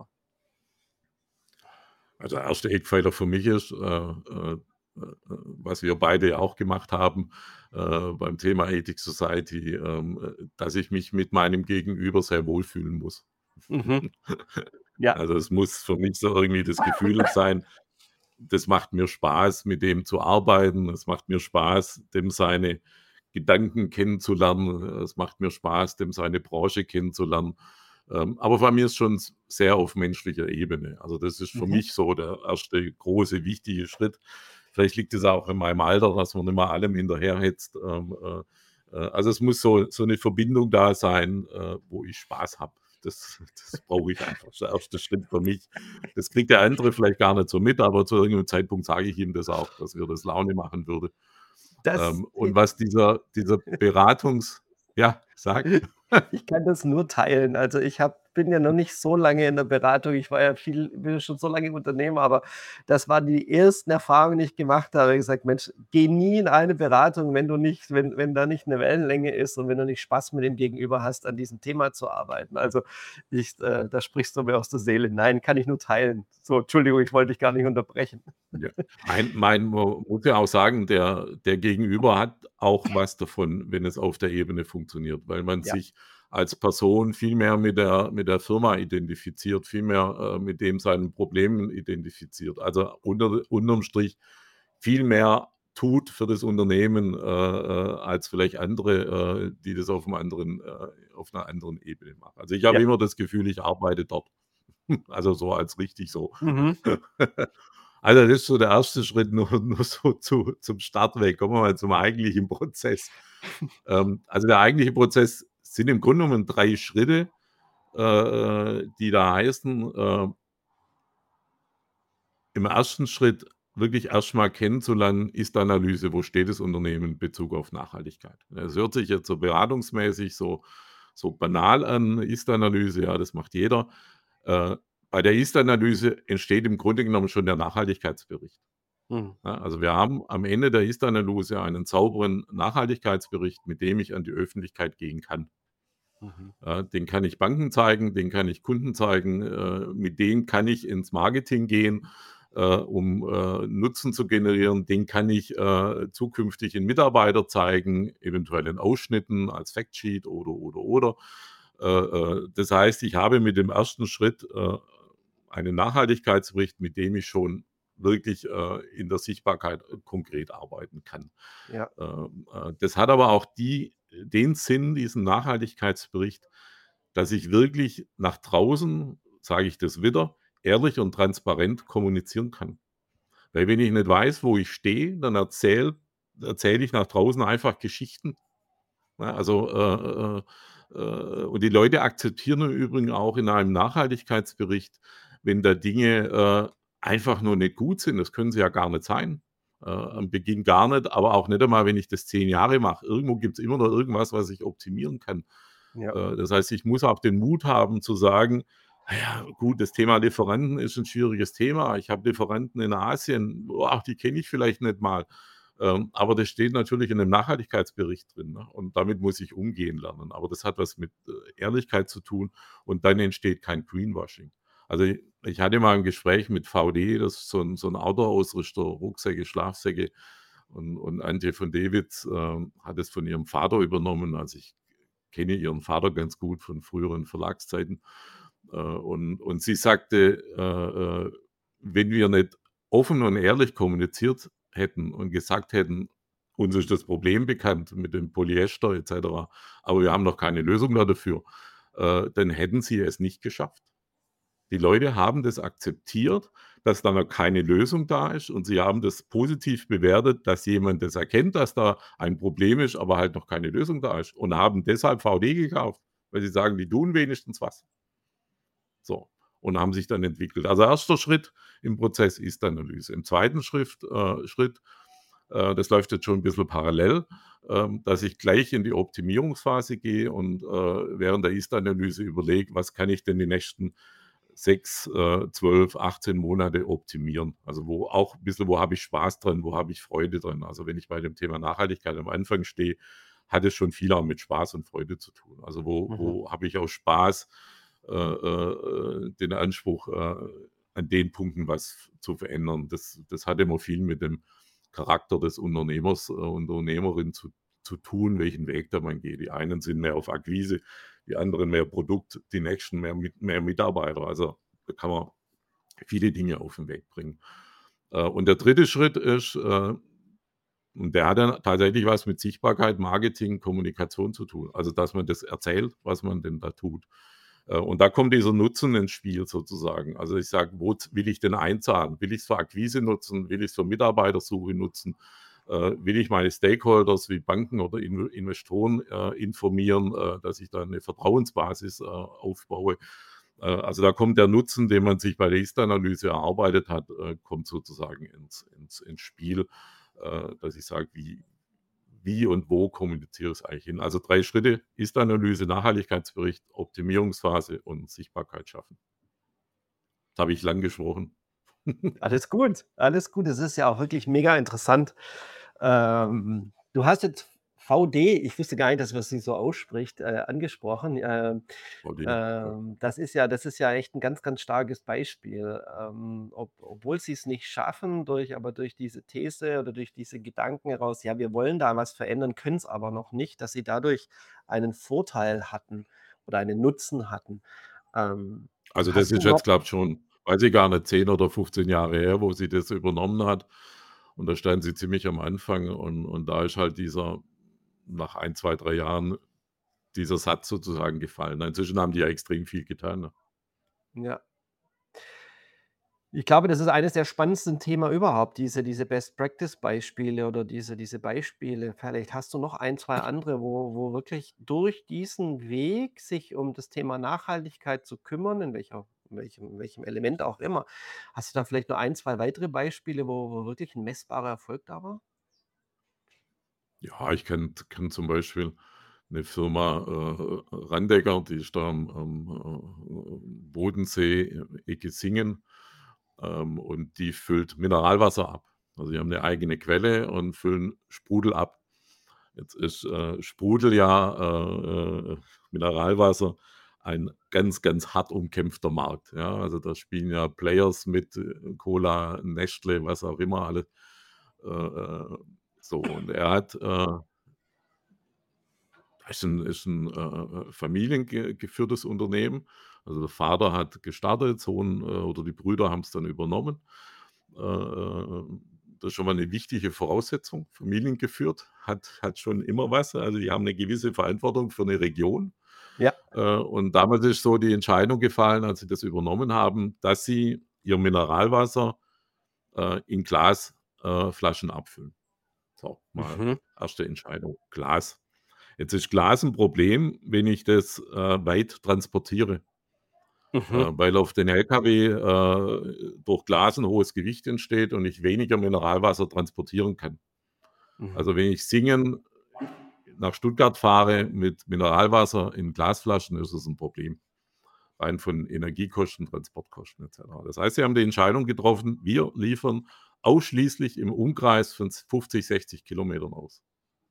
Also, erster Eckpfeiler für mich ist, äh, äh, äh, äh, was wir beide auch gemacht haben, äh, beim Thema Ethic Society, ähm, äh, dass ich mich mit meinem Gegenüber sehr wohlfühlen muss. Mhm. Ja. Also, es muss für mich so irgendwie das Gefühl sein das macht mir Spaß, mit dem zu arbeiten. Es macht mir Spaß, dem seine Gedanken kennenzulernen. Es macht mir Spaß, dem seine Branche kennenzulernen. Ähm, aber bei mir ist schon s sehr auf menschlicher Ebene. Also, das ist für Mhm. mich so der erste große, wichtige Schritt. Vielleicht liegt es auch in meinem Alter, dass man nicht mehr allem hinterherhetzt. Ähm, äh, äh, also, es muss so so 'ne Verbindung da sein, äh, wo ich Spaß habe. Das das brauche ich einfach. Das ist der erste Schritt für mich. Das kriegt der andere vielleicht gar nicht so mit, aber zu irgendeinem Zeitpunkt sage ich ihm das auch, dass mir das Laune machen würde. Das Ähm, und was dieser dieser Beratungs ja, sag. Ich kann das nur teilen. Also, ich habe bin ja noch nicht so lange in der Beratung. Ich war ja viel bin ja schon so lange im Unternehmen, aber das waren die ersten Erfahrungen, die ich gemacht habe. Ich habe gesagt: „Mensch, geh nie in eine Beratung, wenn du nicht wenn wenn da nicht 'ne Wellenlänge ist und wenn du nicht Spaß mit dem Gegenüber hast, an diesem Thema zu arbeiten.“ Also, ich äh, da sprichst du mir aus der Seele. Nein, kann ich nur teilen. So, Entschuldigung, ich wollte dich gar nicht unterbrechen. Ja. Mein mein man muss ja auch sagen, der der Gegenüber hat auch was davon, wenn es auf der Ebene funktioniert, weil man Ja. sich als Person viel mehr mit der mit der Firma identifiziert, viel mehr, äh, mit dem seinen Problemen identifiziert. Also, unter unterm Strich viel mehr tut für das Unternehmen, äh, äh, als vielleicht andere, äh, die das auf 'nem anderen äh, auf 'ner anderen Ebene machen. Also, ich habe Ja. immer das Gefühl, ich arbeite dort. Also, so als richtig so. Mhm. Also, das ist so der erste Schritt nur nur so zu zum Start weg. Kommen wir mal zum eigentlichen Prozess. Ähm, also, der eigentliche Prozess sind im Grunde genommen drei Schritte, äh, äh, die da heißen, äh im ersten Schritt wirklich erst mal kennenzulernen, Ist-Analyse, wo steht das Unternehmen in Bezug auf Nachhaltigkeit? Es hört sich jetzt so beratungsmäßig so so banal an, Ist-Analyse, ja, das macht jeder. Äh, bei der Ist-Analyse entsteht im Grunde genommen schon der Nachhaltigkeitsbericht. Mhm. Ja, also, wir haben am Ende der Ist-Analyse einen sauberen Nachhaltigkeitsbericht, mit dem ich an die Öffentlichkeit gehen kann. Mhm. Ja, den kann ich Banken zeigen, den kann ich Kunden zeigen, äh, mit dem kann ich ins Marketing gehen, äh, um, äh, Nutzen zu generieren. Den kann ich, äh, zukünftig in Mitarbeiter zeigen, eventuell in Ausschnitten als Factsheet oder, oder, oder. Äh, äh, das heißt, ich habe mit dem ersten Schritt, äh, einen Nachhaltigkeitsbericht, mit dem ich schon wirklich, äh, in der Sichtbarkeit, äh, konkret arbeiten kann. Ja. Ähm, äh, das hat aber auch die den Sinn, diesen Nachhaltigkeitsbericht, dass ich wirklich nach draußen, sage ich das wieder, ehrlich und transparent kommunizieren kann. Weil wenn ich nicht weiß, wo ich stehe, dann erzähle erzähle ich nach draußen einfach Geschichten. Ja, also, äh, äh, äh, und die Leute akzeptieren im Übrigen auch in einem Nachhaltigkeitsbericht, wenn da Dinge, äh, einfach nur nicht gut sind. Das können sie ja gar nicht sein. Äh, am Beginn gar nicht, aber auch nicht einmal, wenn ich das zehn Jahre mache. Irgendwo gibt's immer noch irgendwas, was ich optimieren kann. Ja. Äh, das heißt, ich muss auch den Mut haben zu sagen: „Na ja, gut, das Thema Lieferanten ist 'n schwieriges Thema. Ich habe Lieferanten in Asien, boah, die kenne ich vielleicht nicht mal.“ Ähm, aber das steht natürlich in 'nem Nachhaltigkeitsbericht drin, ne? Und damit muss ich umgehen lernen. Aber das hat was mit, äh, Ehrlichkeit zu tun und dann entsteht kein Greenwashing. Also, i ich hatte mal 'n Gespräch mit V D, das ist so 'n so 'n Outdoor-Ausrüster, Rucksäcke, Schlafsäcke und und Antje von Dewitz, ähm, hat es von ihrem Vater übernommen. Also, ich kenne ihren Vater ganz gut von früheren Verlagszeiten. Äh, und und sie sagte, äh, äh: „Wenn wir nicht offen und ehrlich kommuniziert hätten und gesagt hätten: ‚Uns ist das Problem bekannt mit dem Polyester et cetera, aber wir haben noch keine Lösung da dafür‘, äh, dann hätten sie es nicht geschafft.“ Die Leute haben das akzeptiert, dass da noch keine Lösung da ist und sie haben das positiv bewertet, dass jemand das erkennt, dass da ein Problem ist, aber halt noch keine Lösung da ist und haben deshalb V D gekauft, weil sie sagen, die tun wenigstens was. So, und haben sich dann entwickelt. Also, erster Schritt im Prozess Ist-Analyse. Im zweiten Schrift äh, Schritt, äh, das läuft jetzt schon 'n bisschen parallel, ähm, dass ich gleich in die Optimierungsphase gehe und, äh, während der Ist-Analyse überlege: „Was kann ich denn die nächsten sechs, äh, zwölf, achtzehn Monate optimieren?“ Also, wo auch 'n bisschen wo habe ich Spaß dran, wo habe ich Freude dran? Also, wenn ich bei dem Thema Nachhaltigkeit am Anfang stehe, hat es schon viel auch mit Spaß und Freude zu tun. Also, wo Mhm. wo habe ich auch Spaß, äh, äh, äh, den Anspruch, äh, an den Punkten was f zu verändern. Das das hat immer viel mit dem Charakter des Unternehmers, äh, Unternehmerin zu zu tun, welchen Weg da man geht. Die einen sind mehr auf Akquise, die anderen mehr Produkt, die nächsten mehr mit mehr Mitarbeiter. Also, da kann man viele Dinge auf 'n Weg bringen. Äh, und der dritte Schritt ist, äh und der hat dann tatsächlich was mit Sichtbarkeit, Marketing, Kommunikation zu tun. Also, dass man das erzählt, was man denn da tut. Äh, und da kommt dieser Nutzen ins Spiel sozusagen. Also, ich sage: „Wo z will ich denn einzahlen? Will ich's für Akquise nutzen? Will ich's für Mitarbeitersuche nutzen? Äh, will ich meine Stakeholders wie Banken oder Inv Investoren, äh, informieren, äh, dass ich da 'ne Vertrauensbasis, äh, aufbaue?“ Äh, also, da kommt der Nutzen, den man sich bei der Ist-Analyse erarbeitet hat, äh, kommt sozusagen ins ins ins Spiel, äh, dass ich sage: „Wie wie und wo kommuniziere ich's eigentlich hin?“ Also, drei Schritte: Ist-Analyse, Nachhaltigkeitsbericht, Optimierungsphase und Sichtbarkeit schaffen. Jetzt habe ich lang gesprochen. Alles gut, alles gut. Es ist ja auch wirklich mega interessant. Ähm, du hast jetzt V D, ich wusste gar nicht, dass man sie so ausspricht, äh, angesprochen. Ähm, V D, ja. ähm, das ist ja das ist ja echt 'n ganz, ganz starkes Beispiel. Ähm, ob obwohl sie's nicht schaffen durch aber durch diese These oder durch diese Gedanken heraus: „Ja, wir wollen da was verändern, können's aber noch nicht“, dass sie dadurch einen Vorteil hatten oder einen Nutzen hatten. Ähm, Also, das hast du ist jetzt, noch glaube ich, schon, weiß ich gar nicht, zehn oder fünfzehn Jahre her, wo sie das übernommen hat. Und da stand sie ziemlich am Anfang und und da ist halt dieser nach ein, zwei, drei Jahren dieser Satz sozusagen gefallen. Inzwischen haben die ja extrem viel getan, ne? Ja. Ich glaube, das ist eines der spannendsten Thema überhaupt, diese diese Best-Practice-Beispiele oder diese diese Beispiele. Vielleicht hast du noch ein, zwei andere, wo wo wirklich durch diesen Weg, sich um das Thema Nachhaltigkeit zu kümmern, in welcher in welchem in welchem Element auch immer. Hast du da vielleicht noch ein, zwei weitere Beispiele, wo wo wirklich 'n messbarer Erfolg da war? Ja, ich kenne kenne zum Beispiel 'ne Firma, äh, Randecker, die ist da am am, äh, Bodensee, äh, Ecke Singen, ähm, und die füllt Mineralwasser ab. Also, die haben 'ne eigene Quelle und füllen Sprudel ab. Jetzt ist, äh, Sprudel ja, äh, äh, Mineralwasser ein ganz, ganz hart umkämpfter Markt, ja? Also, da spielen ja Players mit, äh, Cola, Nestlé, was auch immer alle, äh, äh, so. Und er hat, äh ist 'n ist 'n, äh, äh, familienge geführtes Unternehmen. Also, der Vater hat gestartet, Sohn, äh, oder die Brüder haben's dann übernommen. Äh, äh, das ist schon mal 'ne wichtige Voraussetzung. Familiengeführt, hat hat schon immer was. Also, die haben 'ne gewisse Verantwortung für 'ne Region. Ja. Äh, und damals ist so die Entscheidung gefallen, als sie das übernommen haben, dass sie ihr Mineralwasser, äh, in Glas äh, Flaschen abfüllen. So, mal Mhm. erste Entscheidung, Glas. Jetzt ist Glas 'n Problem, wenn ich das, äh, weit transportiere. Mhm. Äh, weil auf den LKW, äh, durch Glas 'n hohes Gewicht entsteht und ich weniger Mineralwasser transportieren kann. Mhm. Also, wenn ich Singen nach Stuttgart fahre mit Mineralwasser in Glasflaschen, ist es 'n Problem, rein von Energiekosten, Transportkosten et cetera. Das heißt, sie haben die Entscheidung getroffen: „Wir liefern ausschließlich im Umkreis von s fünfzig, sechzig Kilometern aus.“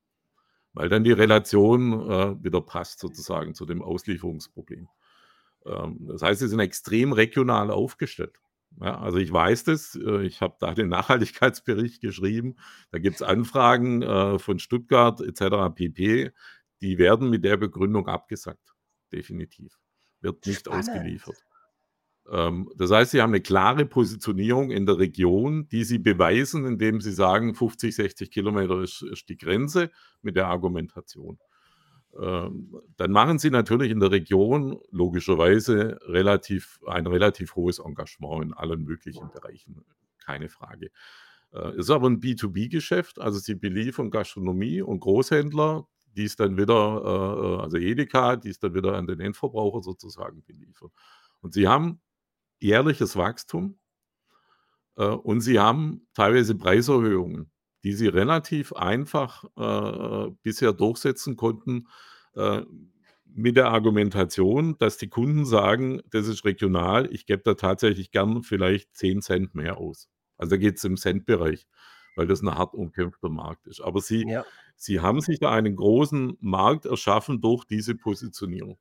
Weil dann die Relation, äh, wieder passt sozusagen zu dem Auslieferungsproblem. Ähm, das heißt, sie sind extrem regional aufgestellt, ja? Also, ich weiß das, äh, ich habe da den Nachhaltigkeitsbericht geschrieben. Da gibt's Anfragen, äh, von Stuttgart et cetera pp. Die werden mit der Begründung abgesagt, definitiv. Wird nicht Spannend. ausgeliefert. Ähm, das heißt, sie haben 'ne klare Positionierung in der Region, die sie beweisen, indem sie sagen: „fünfzig, sechzig Kilometer ist ist die Grenze“, mit der Argumentation. Ähm, dann machen sie natürlich in der Region logischerweise relativ ein relativ hohes Engagement in allen möglichen Bereichen, keine Frage. Äh, ist aber 'n B2B-Geschäft, also, sie beliefern Gastronomie und Großhändler, die's dann wieder, äh, äh also, Edeka, die's dann wieder an den Endverbraucher sozusagen beliefern. Und sie haben jährliches Wachstum äh, und sie haben teilweise Preiserhöhungen, die sie relativ einfach, äh, äh, bisher durchsetzen konnten, äh, mit der Argumentation, dass die Kunden sagen: „Das ist regional, ich gebe da tatsächlich gern vielleicht zehn Cent mehr aus.“ Also, da geht's im Centbereich, weil das 'n hart umkämpfter Markt ist. Aber sie Ja. sie haben sich da einen großen Markt erschaffen durch diese Positionierung.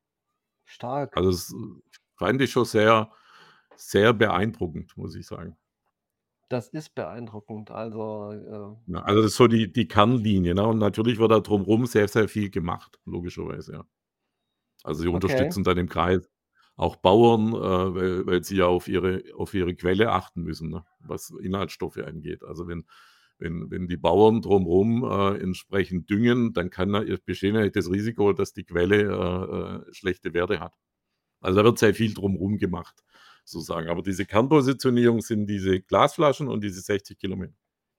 Stark. Also, das fand ich schon sehr, sehr beeindruckend, muss ich sagen. Das ist beeindruckend. Also, äh Ja, also, das ist so die die Kernlinie, ne? Und natürlich wird da drum rum sehr, sehr viel gemacht, logischerweise, ja. Also, sie Okay. unterstützen dann im Kreis auch Bauern, äh, weil weil sie ja auf ihre auf ihre Quelle achten müssen, ne, was Inhaltsstoffe angeht. Also, wenn wenn wenn die Bauern drumherum, äh, entsprechend düngen, dann kann da besteht natürlich das Risiko, dass die Quelle, äh, äh, schlechte Werte hat. Also, da wird sehr viel drumherum gemacht, sozusagen. Aber diese Kernpositionierung sind diese Glasflaschen und diese sechzig Kilometer.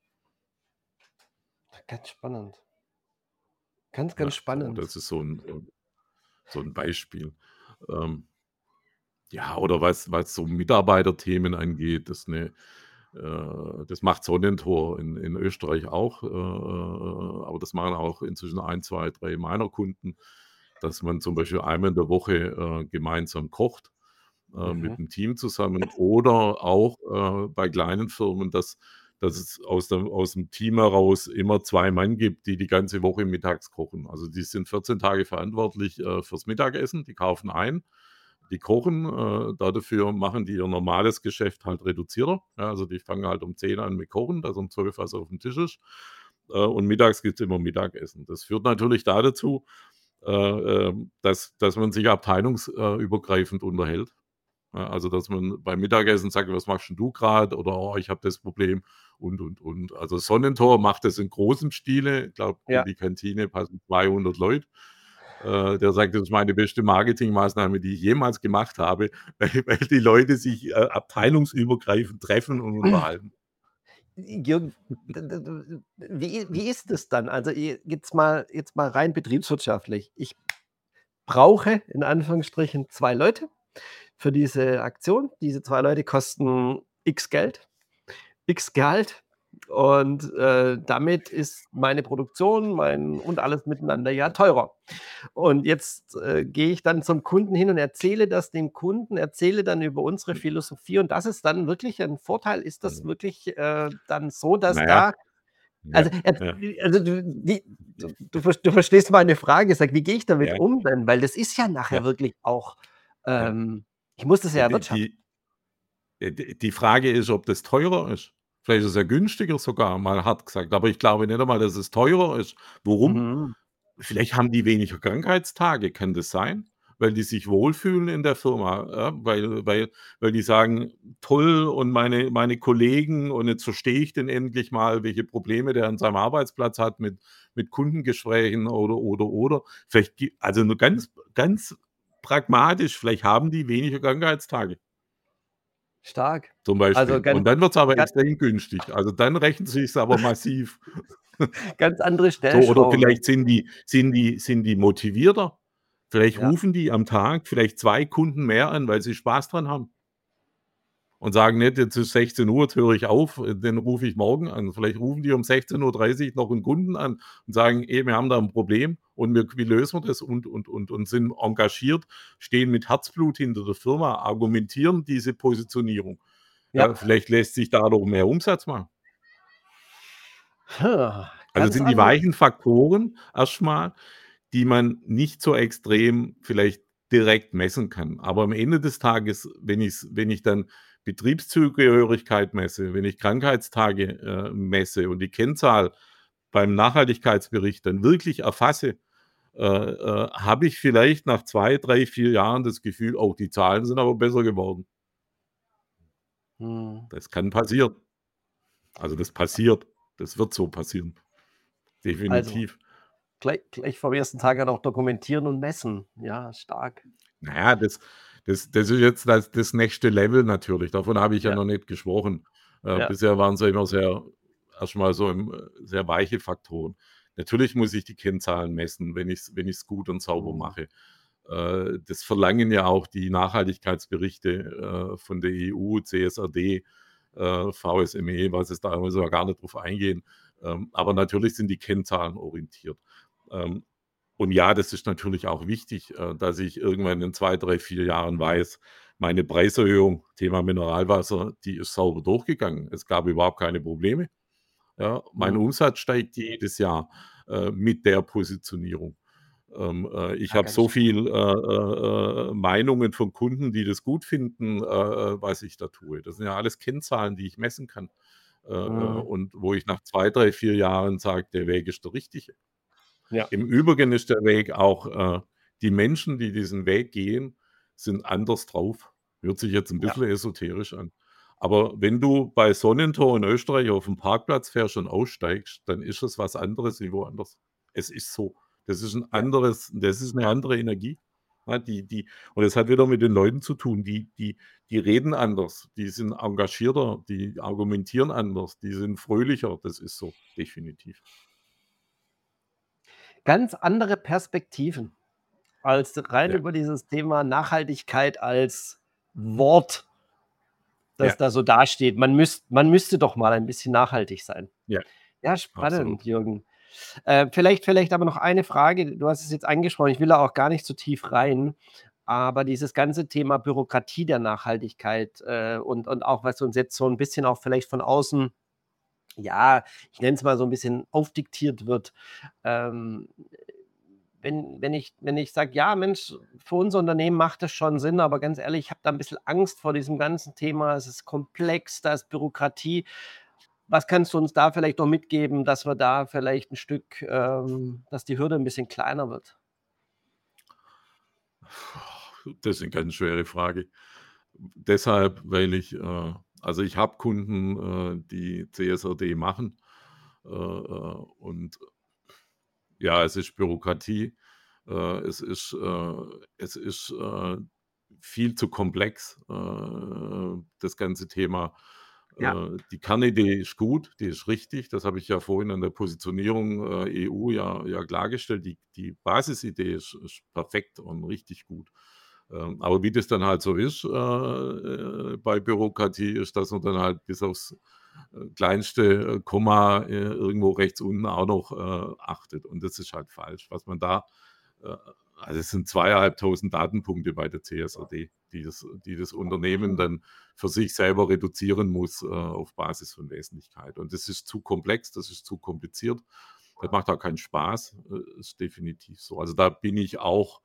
Ganz spannend. Ganz, Ja, ganz so, spannend. das ist so 'n so 'n so 'n Beispiel. Ähm, ja, oder was was so Mitarbeiterthemen angeht, das 'ne äh, das macht Sonnentor in in Österreich auch, äh, äh, aber das machen auch inzwischen ein, zwei, drei meiner Kunden, dass man zum Beispiel einmal in der Woche, äh, gemeinsam kocht, äh, Mhm. mit 'm Team zusammen oder auch, äh, bei kleinen Firmen, dass dass es aus dem aus dem Team heraus immer zwei Mann gibt, die die ganze Woche mittags kochen. Also, die sind vierzehn Tage verantwortlich, äh, fürs Mittagessen. Die kaufen ein, die kochen, äh, da dafür machen die ihr normales Geschäft halt reduzierter. Ja, also, die fangen halt um zehn an mit Kochen, dass um zwölf was aufm Tisch ist. Äh, und mittags gibt's immer Mittagessen. Das führt natürlich da dazu, äh, ähm, dass dass man sich abteilungs äh, übergreifend unterhält. Ja, also, dass man beim Mittagessen sagt: „Was machst 'n du grad?“ Oder: „Oh, ich habe das Problem“ und, und, und. Also, Sonnentor macht das in großem Stile. Ich glaube, in Ja. die Kantine passen zweihundert Leute. Äh, der sagt: „Das ist meine beste Marketingmaßnahme, die ich jemals gemacht habe“, weil weil die Leute sich, äh, abteilungsübergreifend treffen und unterhalten. Jürgen, d d d wie wie ist es dann? Also, j jetzt mal jetzt mal rein betriebswirtschaftlich. Ich brauche in Anführungsstrichen zwei Leute für diese Aktion. Diese zwei Leute kosten X Geld, X Gehalt und, äh, damit ist meine Produktion, mein und alles miteinander ja teurer. Und jetzt, äh, gehe ich dann zum Kunden hin und erzähle das dem Kunden, erzähle dann über unsere Philosophie und das ist dann wirklich ein Vorteil. Ist das Mhm. wirklich, äh, dann so, dass Na ja, da ja, also, äh, ja. also, du wie du du ver du verstehst meine Frage. Sage, wie gehe ich damit Ja, um denn? Weil das ist ja nachher ja, wirklich auch ja. ähm, ich muss das ja Ja, die erwirtschaften. die äh, d die Frage ist, ob das teurer ist. Vielleicht ist es ja günstiger sogar, mal hart gesagt, aber ich glaube nicht einmal, dass es teurer ist. Warum? Mhm. Vielleicht haben die weniger Krankheitstage, kann das sein? Weil die sich wohlfühlen in der Firma, ja? Weil weil weil die sagen: „Toll und meine meine Kollegen und jetzt verstehe ich den endlich mal, welche Probleme der an seinem Arbeitsplatz hat mit mit Kundengesprächen“ oder, oder, oder. Vielleicht gi also, nur ganz ganz pragmatisch, vielleicht haben die weniger Krankheitstage. Stark. Zum Also, Beispiel. Und ganz dann wird's aber ganz extrem günstig. Also, dann rechnet sich's aber massiv. ganz andere So, oder Stellschrauben. vielleicht sind die sind die sind die motivierter. Vielleicht Ja. rufen die am Tag vielleicht zwei Kunden mehr an, weil sie Spaß dran haben. Und sagen nicht: „Jetzt ist sechzehn Uhr, jetzt höre ich auf, äh, den rufe ich morgen an.“ Vielleicht rufen die um sechzehn Uhr dreißig noch 'n Kunden an und sagen: „Ey, wir haben da 'n Problem und wir wie lösen wir das?“ Und, und, und, und sind engagiert, stehen mit Herzblut hinter der Firma, argumentieren diese Positionierung. Ja, Ja. vielleicht lässt sich dadurch mehr Umsatz machen. Also, Ganz sind die andere weichen Faktoren erst mal, die man nicht so extrem vielleicht direkt messen kann. Aber am Ende des Tages, wenn ich's wenn ich dann Betriebszugehörigkeit messe, wenn ich Krankheitstage, äh, messe und die Kennzahl beim Nachhaltigkeitsbericht dann wirklich erfasse, äh, äh, habe ich vielleicht nach zwei, drei, vier Jahren das Gefühl: „Oh, die Zahlen sind aber besser geworden.“ Mhm. Das kann passieren. Also, das passiert. Das wird so passieren. Also, Definitiv. gleich gleich vom ersten Tag an auch dokumentieren und messen. Ja, stark. Na ja, das das das ist jetzt das das nächste Level natürlich. Davon habe ich ja Ja. noch nicht gesprochen. Äh, Ja. bisher waren's ja immer sehr erst mal so im äh, sehr weiche Faktoren. Natürlich muss ich die Kennzahlen messen, wenn ich's wenn ich's gut und sauber Mhm. mache. Äh, das verlangen ja auch die Nachhaltigkeitsberichte, äh, von der E U, CSRD, äh, VSME, was es da müssen wir gar nicht drauf eingehen. Ähm, aber natürlich sind die Kennzahlen orientiert. Ähm, und ja, das ist natürlich auch wichtig, äh, dass ich irgendwann in zwei, drei, vier Jahren weiß, meine Preiserhöhung, Thema Mineralwasser, die ist sauber durchgegangen. Es gab überhaupt keine Probleme. Ja, mein Mhm. Umsatz steigt jedes Jahr, äh, mit der Positionierung. Ähm, äh, ich Ja, habe ganz so stark. viel, äh, äh, äh, Meinungen von Kunden, die das gut finden, äh, äh, was ich da tue. Das sind ja alles Kennzahlen, die ich messen kann, äh, äh, Mhm. und wo ich nach zwei, drei, vier Jahren sage: „Der Weg ist der richtige.“ Ja. Im Übrigen ist der Weg auch, äh die Menschen, die diesen Weg gehen, sind anders drauf. Hört sich jetzt 'n Ja. bisschen esoterisch an. Aber wenn du bei Sonnentor in Österreich auf 'n Parkplatz fährst und aussteigst, dann ist es was anderes wie woanders. Es ist so. Das ist 'n Ja. anderes das ist 'ne andere Energie, ja, die die und das hat wieder mit den Leuten zu tun, die die die reden anders, die sind engagierter, die argumentieren anders, die sind fröhlicher. Das ist so, definitiv. Ganz andere Perspektiven als rein Ja. über dieses Thema Nachhaltigkeit als Wort das Ja. da so dasteht. Man müsst man müsste doch mal ein bisschen nachhaltig sein. Ja, Ja, spannend, absolut. Jürgen. Äh, vielleicht vielleicht aber noch eine Frage. Du hast es jetzt angesprochen, ich will da auch gar nicht so tief rein, aber dieses ganze Thema Bürokratie der Nachhaltigkeit, äh, und und auch was uns jetzt so 'n bisschen auch vielleicht von außen, ja, ich nenne es mal so 'n bisschen aufdiktiert wird. Ähm, wenn wenn ich wenn ich sage: „Ja, Mensch, für unser Unternehmen macht das schon Sinn, aber ganz ehrlich, ich habe da 'n bisschen Angst vor diesem ganzen Thema. Es ist komplex, da ist Bürokratie.“ Was kannst du uns da vielleicht noch mitgeben, dass wir da vielleicht 'n Stück ähm, dass die Hürde 'n bisschen kleiner wird? Das ist 'ne ganz schwere Frage. Deshalb, weil ich äh, also, ich habe Kunden, äh, die C S R D machen, äh, äh, und ja, es ist Bürokratie. Äh, es ist äh, es ist, äh, viel zu komplex, äh, das ganze Thema. Ja. Äh, die Kernidee ist gut, die ist richtig. Das habe ich ja vorhin an der Positionierung, äh, E U ja ja klargestellt. Die die Basisidee ist ist perfekt und richtig gut. Ähm, aber wie das dann halt so ist, äh, äh, bei Bürokratie, ist, dass man dann halt bis aufs, äh, kleinste, äh, Komma, äh, irgendwo rechts unten auch noch, äh, achtet und das ist halt falsch. Was man da äh, also, es sind zweitausendfünfhundert Datenpunkte bei der C S R D, die das die das Unternehmen dann für sich selber reduzieren muss, äh, auf Basis von Wesentlichkeit. Und das ist zu komplex, das ist zu kompliziert. Das macht auch keinen Spaß, äh, ist definitiv so. Also, da bin ich auch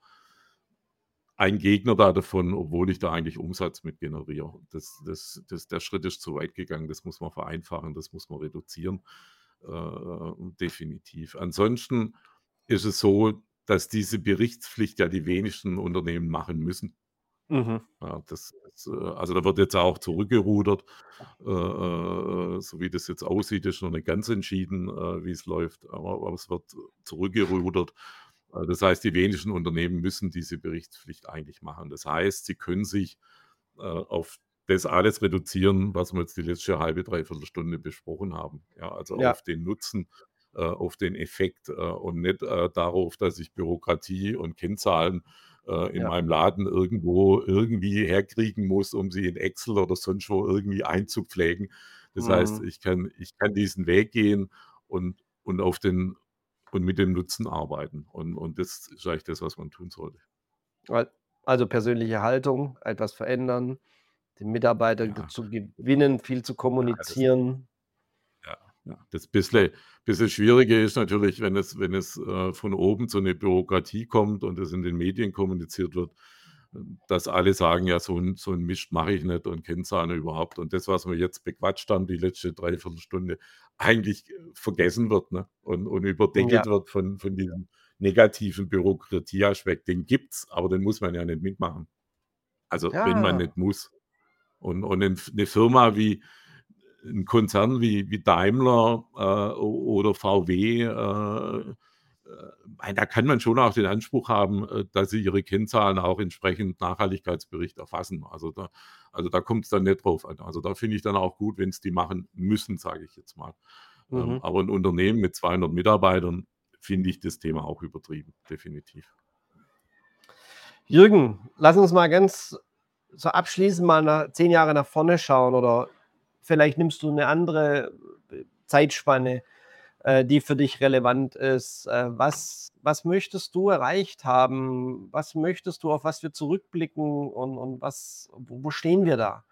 ein Gegner da davon, obwohl ich da eigentlich Umsatz mit generiere. Das das das der Schritt ist zu weit gegangen. Das muss man vereinfachen, das muss man reduzieren, äh, definitiv. Ansonsten ist es so, dass diese Berichtspflicht ja die wenigsten Unternehmen machen müssen. Mhm. Ja, das das, äh also, da wird jetzt auch zurückgerudert. Äh, äh, so wie das jetzt aussieht, ist noch nicht ganz entschieden, äh, wie's läuft, aber aber es wird zurückgerudert. Äh, das heißt, die wenigsten Unternehmen müssen diese Berichtspflicht eigentlich machen. Das heißt, sie können sich, äh, auf das alles reduzieren, was wir jetzt die letzte halbe, dreiviertel Stunde besprochen haben. Ja, also, Ja. auf den Nutzen, äh, auf den Effekt, äh, und nicht, äh, darauf, dass ich Bürokratie und Kennzahlen, äh, in Ja. meinem Laden irgendwo irgendwie herkriegen muss, um sie in Excel oder sonst wo irgendwie einzupflegen. Das heißt, Mhm. ich kann ich kann diesen Weg gehen und und auf den und mit dem Nutzen arbeiten. Und und das ist eigentlich das, was man tun sollte. Al also, persönliche Haltung, etwas verändern, den Mitarbeiter Ja. dazu gewinnen, viel zu Ja, das kommunizieren. Ja, ja. Das bisschen bisschen Schwierige ist natürlich, wenn es wenn es, äh, von oben so 'ne Bürokratie kommt und das in den Medien kommuniziert wird, dass alle sagen: „Ja, so 'n so 'n Mist mache ich nicht und Kennzahlen überhaupt.“ Und das, was wir jetzt bequatscht haben, die letzte dreiviertel Stunde, eigentlich vergessen wird, ne, und und Ja. überdeckelt wird von von diesem negativen Bürokratieaspekt. Den gibt's, aber den muss man ja nicht mitmachen. Also, wenn man Ja. nicht muss. Und und 'nen 'ne Firma wie 'n Konzern wie wie Daimler, äh, o oder VW, äh, äh, mei da kann man schon auch den Anspruch haben, äh, dass sie ihre Kennzahlen auch entsprechend Nachhaltigkeitsbericht erfassen. Also, da also, da kommt's dann nicht drauf an. Also, da finde ich dann auch gut, wenn's die machen müssen, sage ich jetzt mal. Ähm, Mhm. aber 'n Unternehmen mit zweihundert Mitarbeitern finde ich das Thema auch übertrieben, definitiv. Jürgen, lass uns mal ganz so abschließend mal nach zehn Jahre nach vorne schauen oder vielleicht nimmst du 'ne andere Zeitspanne, äh, die für dich relevant ist. Äh, was was möchtest du erreicht haben? Was möchtest du auf was wir zurückblicken und und was wo wo stehen wir da?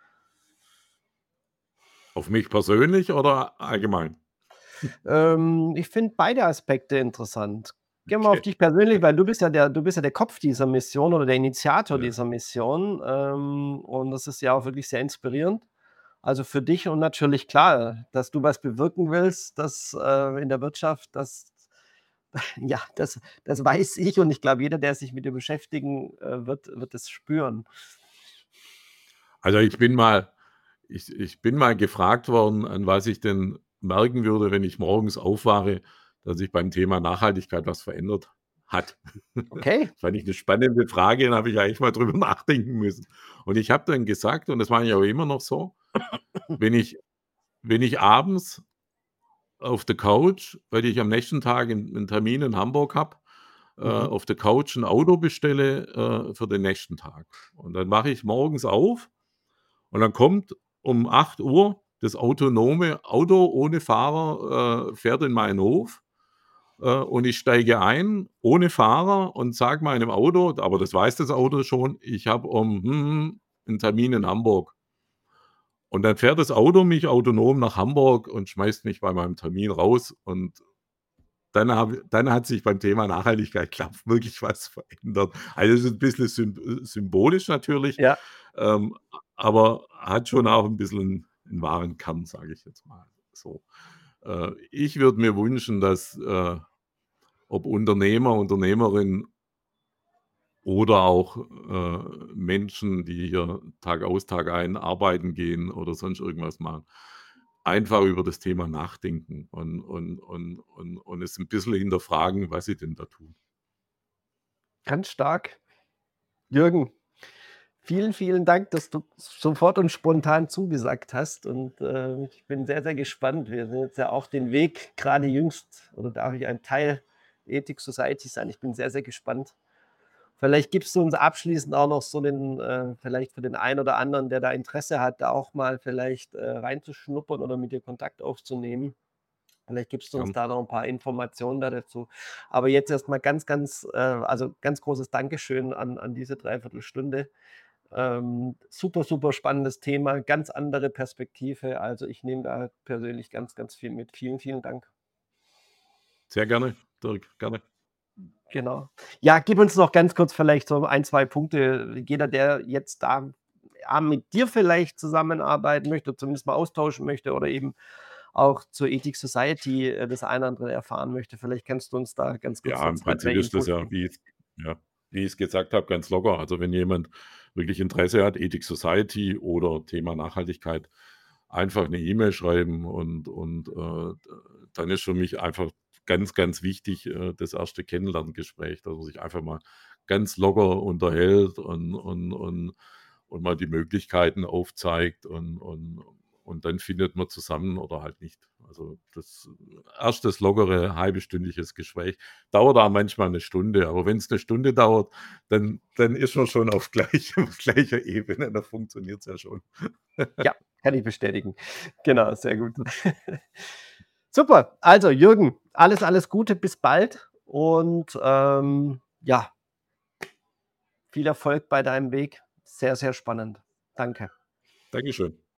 Auf mich persönlich oder allgemein? Ähm, ich finde beide Aspekte interessant. Gehen wir auf Okay. dich persönlich, weil du bist ja der du bist ja der Kopf dieser Mission oder der Initiator Ja. dieser Mission, ähm, und das ist ja auch wirklich sehr inspirierend. Also, für dich und natürlich klar, dass du was bewirken willst, dass, äh, in der Wirtschaft, dass Ja, das das weiß ich und ich glaube, jeder, der sich mit dir beschäftigen, äh, wird wird es spüren. Also, ich bin mal ich ich bin mal gefragt worden, an was ich denn merken würde, wenn ich morgens aufwache, dass sich beim Thema Nachhaltigkeit was verändert hat. Okay. Das fand ich 'ne spannende Frage, da habe ich eigentlich mal drüber nachdenken müssen. Und ich habe dann gesagt, und das mache ich auch immer noch so, wenn ich wenn ich abends auf der Couch, weil ich am nächsten Tag 'n 'n Termin in Hamburg habe, äh, Mhm. auf der Couch 'n Auto bestelle, äh, für den nächsten Tag. Und dann wache ich morgens auf und dann kommt um acht Uhr das autonome Auto ohne Fahrer, äh, fährt in meinen Hof, äh, und ich steige ein ohne Fahrer und sage meinem Auto, aber das weiß das Auto schon, ich habe um, hm, hm, 'n Termin in Hamburg. Und dann fährt das Auto mich autonom nach Hamburg und schmeißt mich bei meinem Termin raus. Und dann habe dann hat sich beim Thema Nachhaltigkeit, glaube ich, wirklich was verändert. Also, es ist 'n bisschen symb äh, symbolisch natürlich, Ja. ähm, a aber hat schon auch 'n bisschen 'n wahren Kern, sage ich jetzt mal so. Äh, ich würde mir wünschen, dass, äh, ob Unternehmer, Unternehmerin oder auch, äh, Menschen, die hier Tag aus, Tag ein arbeiten gehen oder sonst irgendwas machen, einfach über das Thema nachdenken und und und und und es 'n bisschen hinterfragen, was sie denn da tun. Ganz stark. Jürgen, vielen, vielen Dank, dass du sofort und spontan zugesagt hast und, äh, ich bin sehr, sehr gespannt. Wir sind jetzt ja auch den Weg grade jüngst oder darf ich ein Teil Ethic Society sein. Ich bin sehr, sehr gespannt. Vielleicht gibst du uns abschließend auch noch so den äh, vielleicht für den einen oder anderen, der da Interesse hat, da auch mal vielleicht, äh, reinzuschnuppern oder mit dir Kontakt aufzunehmen. Vielleicht gibst du uns Gern. da noch 'n paar Informationen da dazu. Aber jetzt erst mal ganz, ganz äh, also, ganz großes Dankeschön an an diese dreiviertel Stunde. Ähm, super, super spannendes Thema, ganz andere Perspektive. Also, ich nehme da persönlich ganz, ganz viel mit. Vielen, vielen Dank. Sehr gerne, Dirk, gerne. Genau. Ja, gib uns noch ganz kurz vielleicht so ein, zwei Punkte. Jeder, der jetzt da, ja, mit dir vielleicht zusammenarbeiten möchte, zumindest mal austauschen möchte oder eben auch zur Ethic Society, äh, das eine oder andere erfahren möchte. Vielleicht kannst du uns da ganz kurz Ja, so im zwei, drei Prinzip ist das Infos ja, geben. wie ich's ja, wie ich's gesagt habe, ganz locker. Also, wenn jemand wirklich Interesse hat, Ethic Society oder Thema Nachhaltigkeit, einfach 'ne E-Mail schreiben und und, äh, d dann ist für mich einfach ganz, ganz wichtig, äh, das erste Kennenlerngespräch, dass man sich einfach mal ganz locker unterhält und und und und mal die Möglichkeiten aufzeigt und und und dann findet man zusammen oder halt nicht. Also, das erstes lockere halbstündliches Gespräch dauert auch manchmal 'ne Stunde, aber wenn's 'ne Stunde dauert, dann dann ist man schon auf gleichem auf gleicher Ebene, dann funktioniert's ja schon. Ja, kann ich bestätigen. Genau, sehr gut. Super. Also, Jürgen, alles, alles Gute, bis bald und, ähm, ja viel Erfolg bei deinem Weg. Sehr, sehr spannend. Danke. Dankeschön.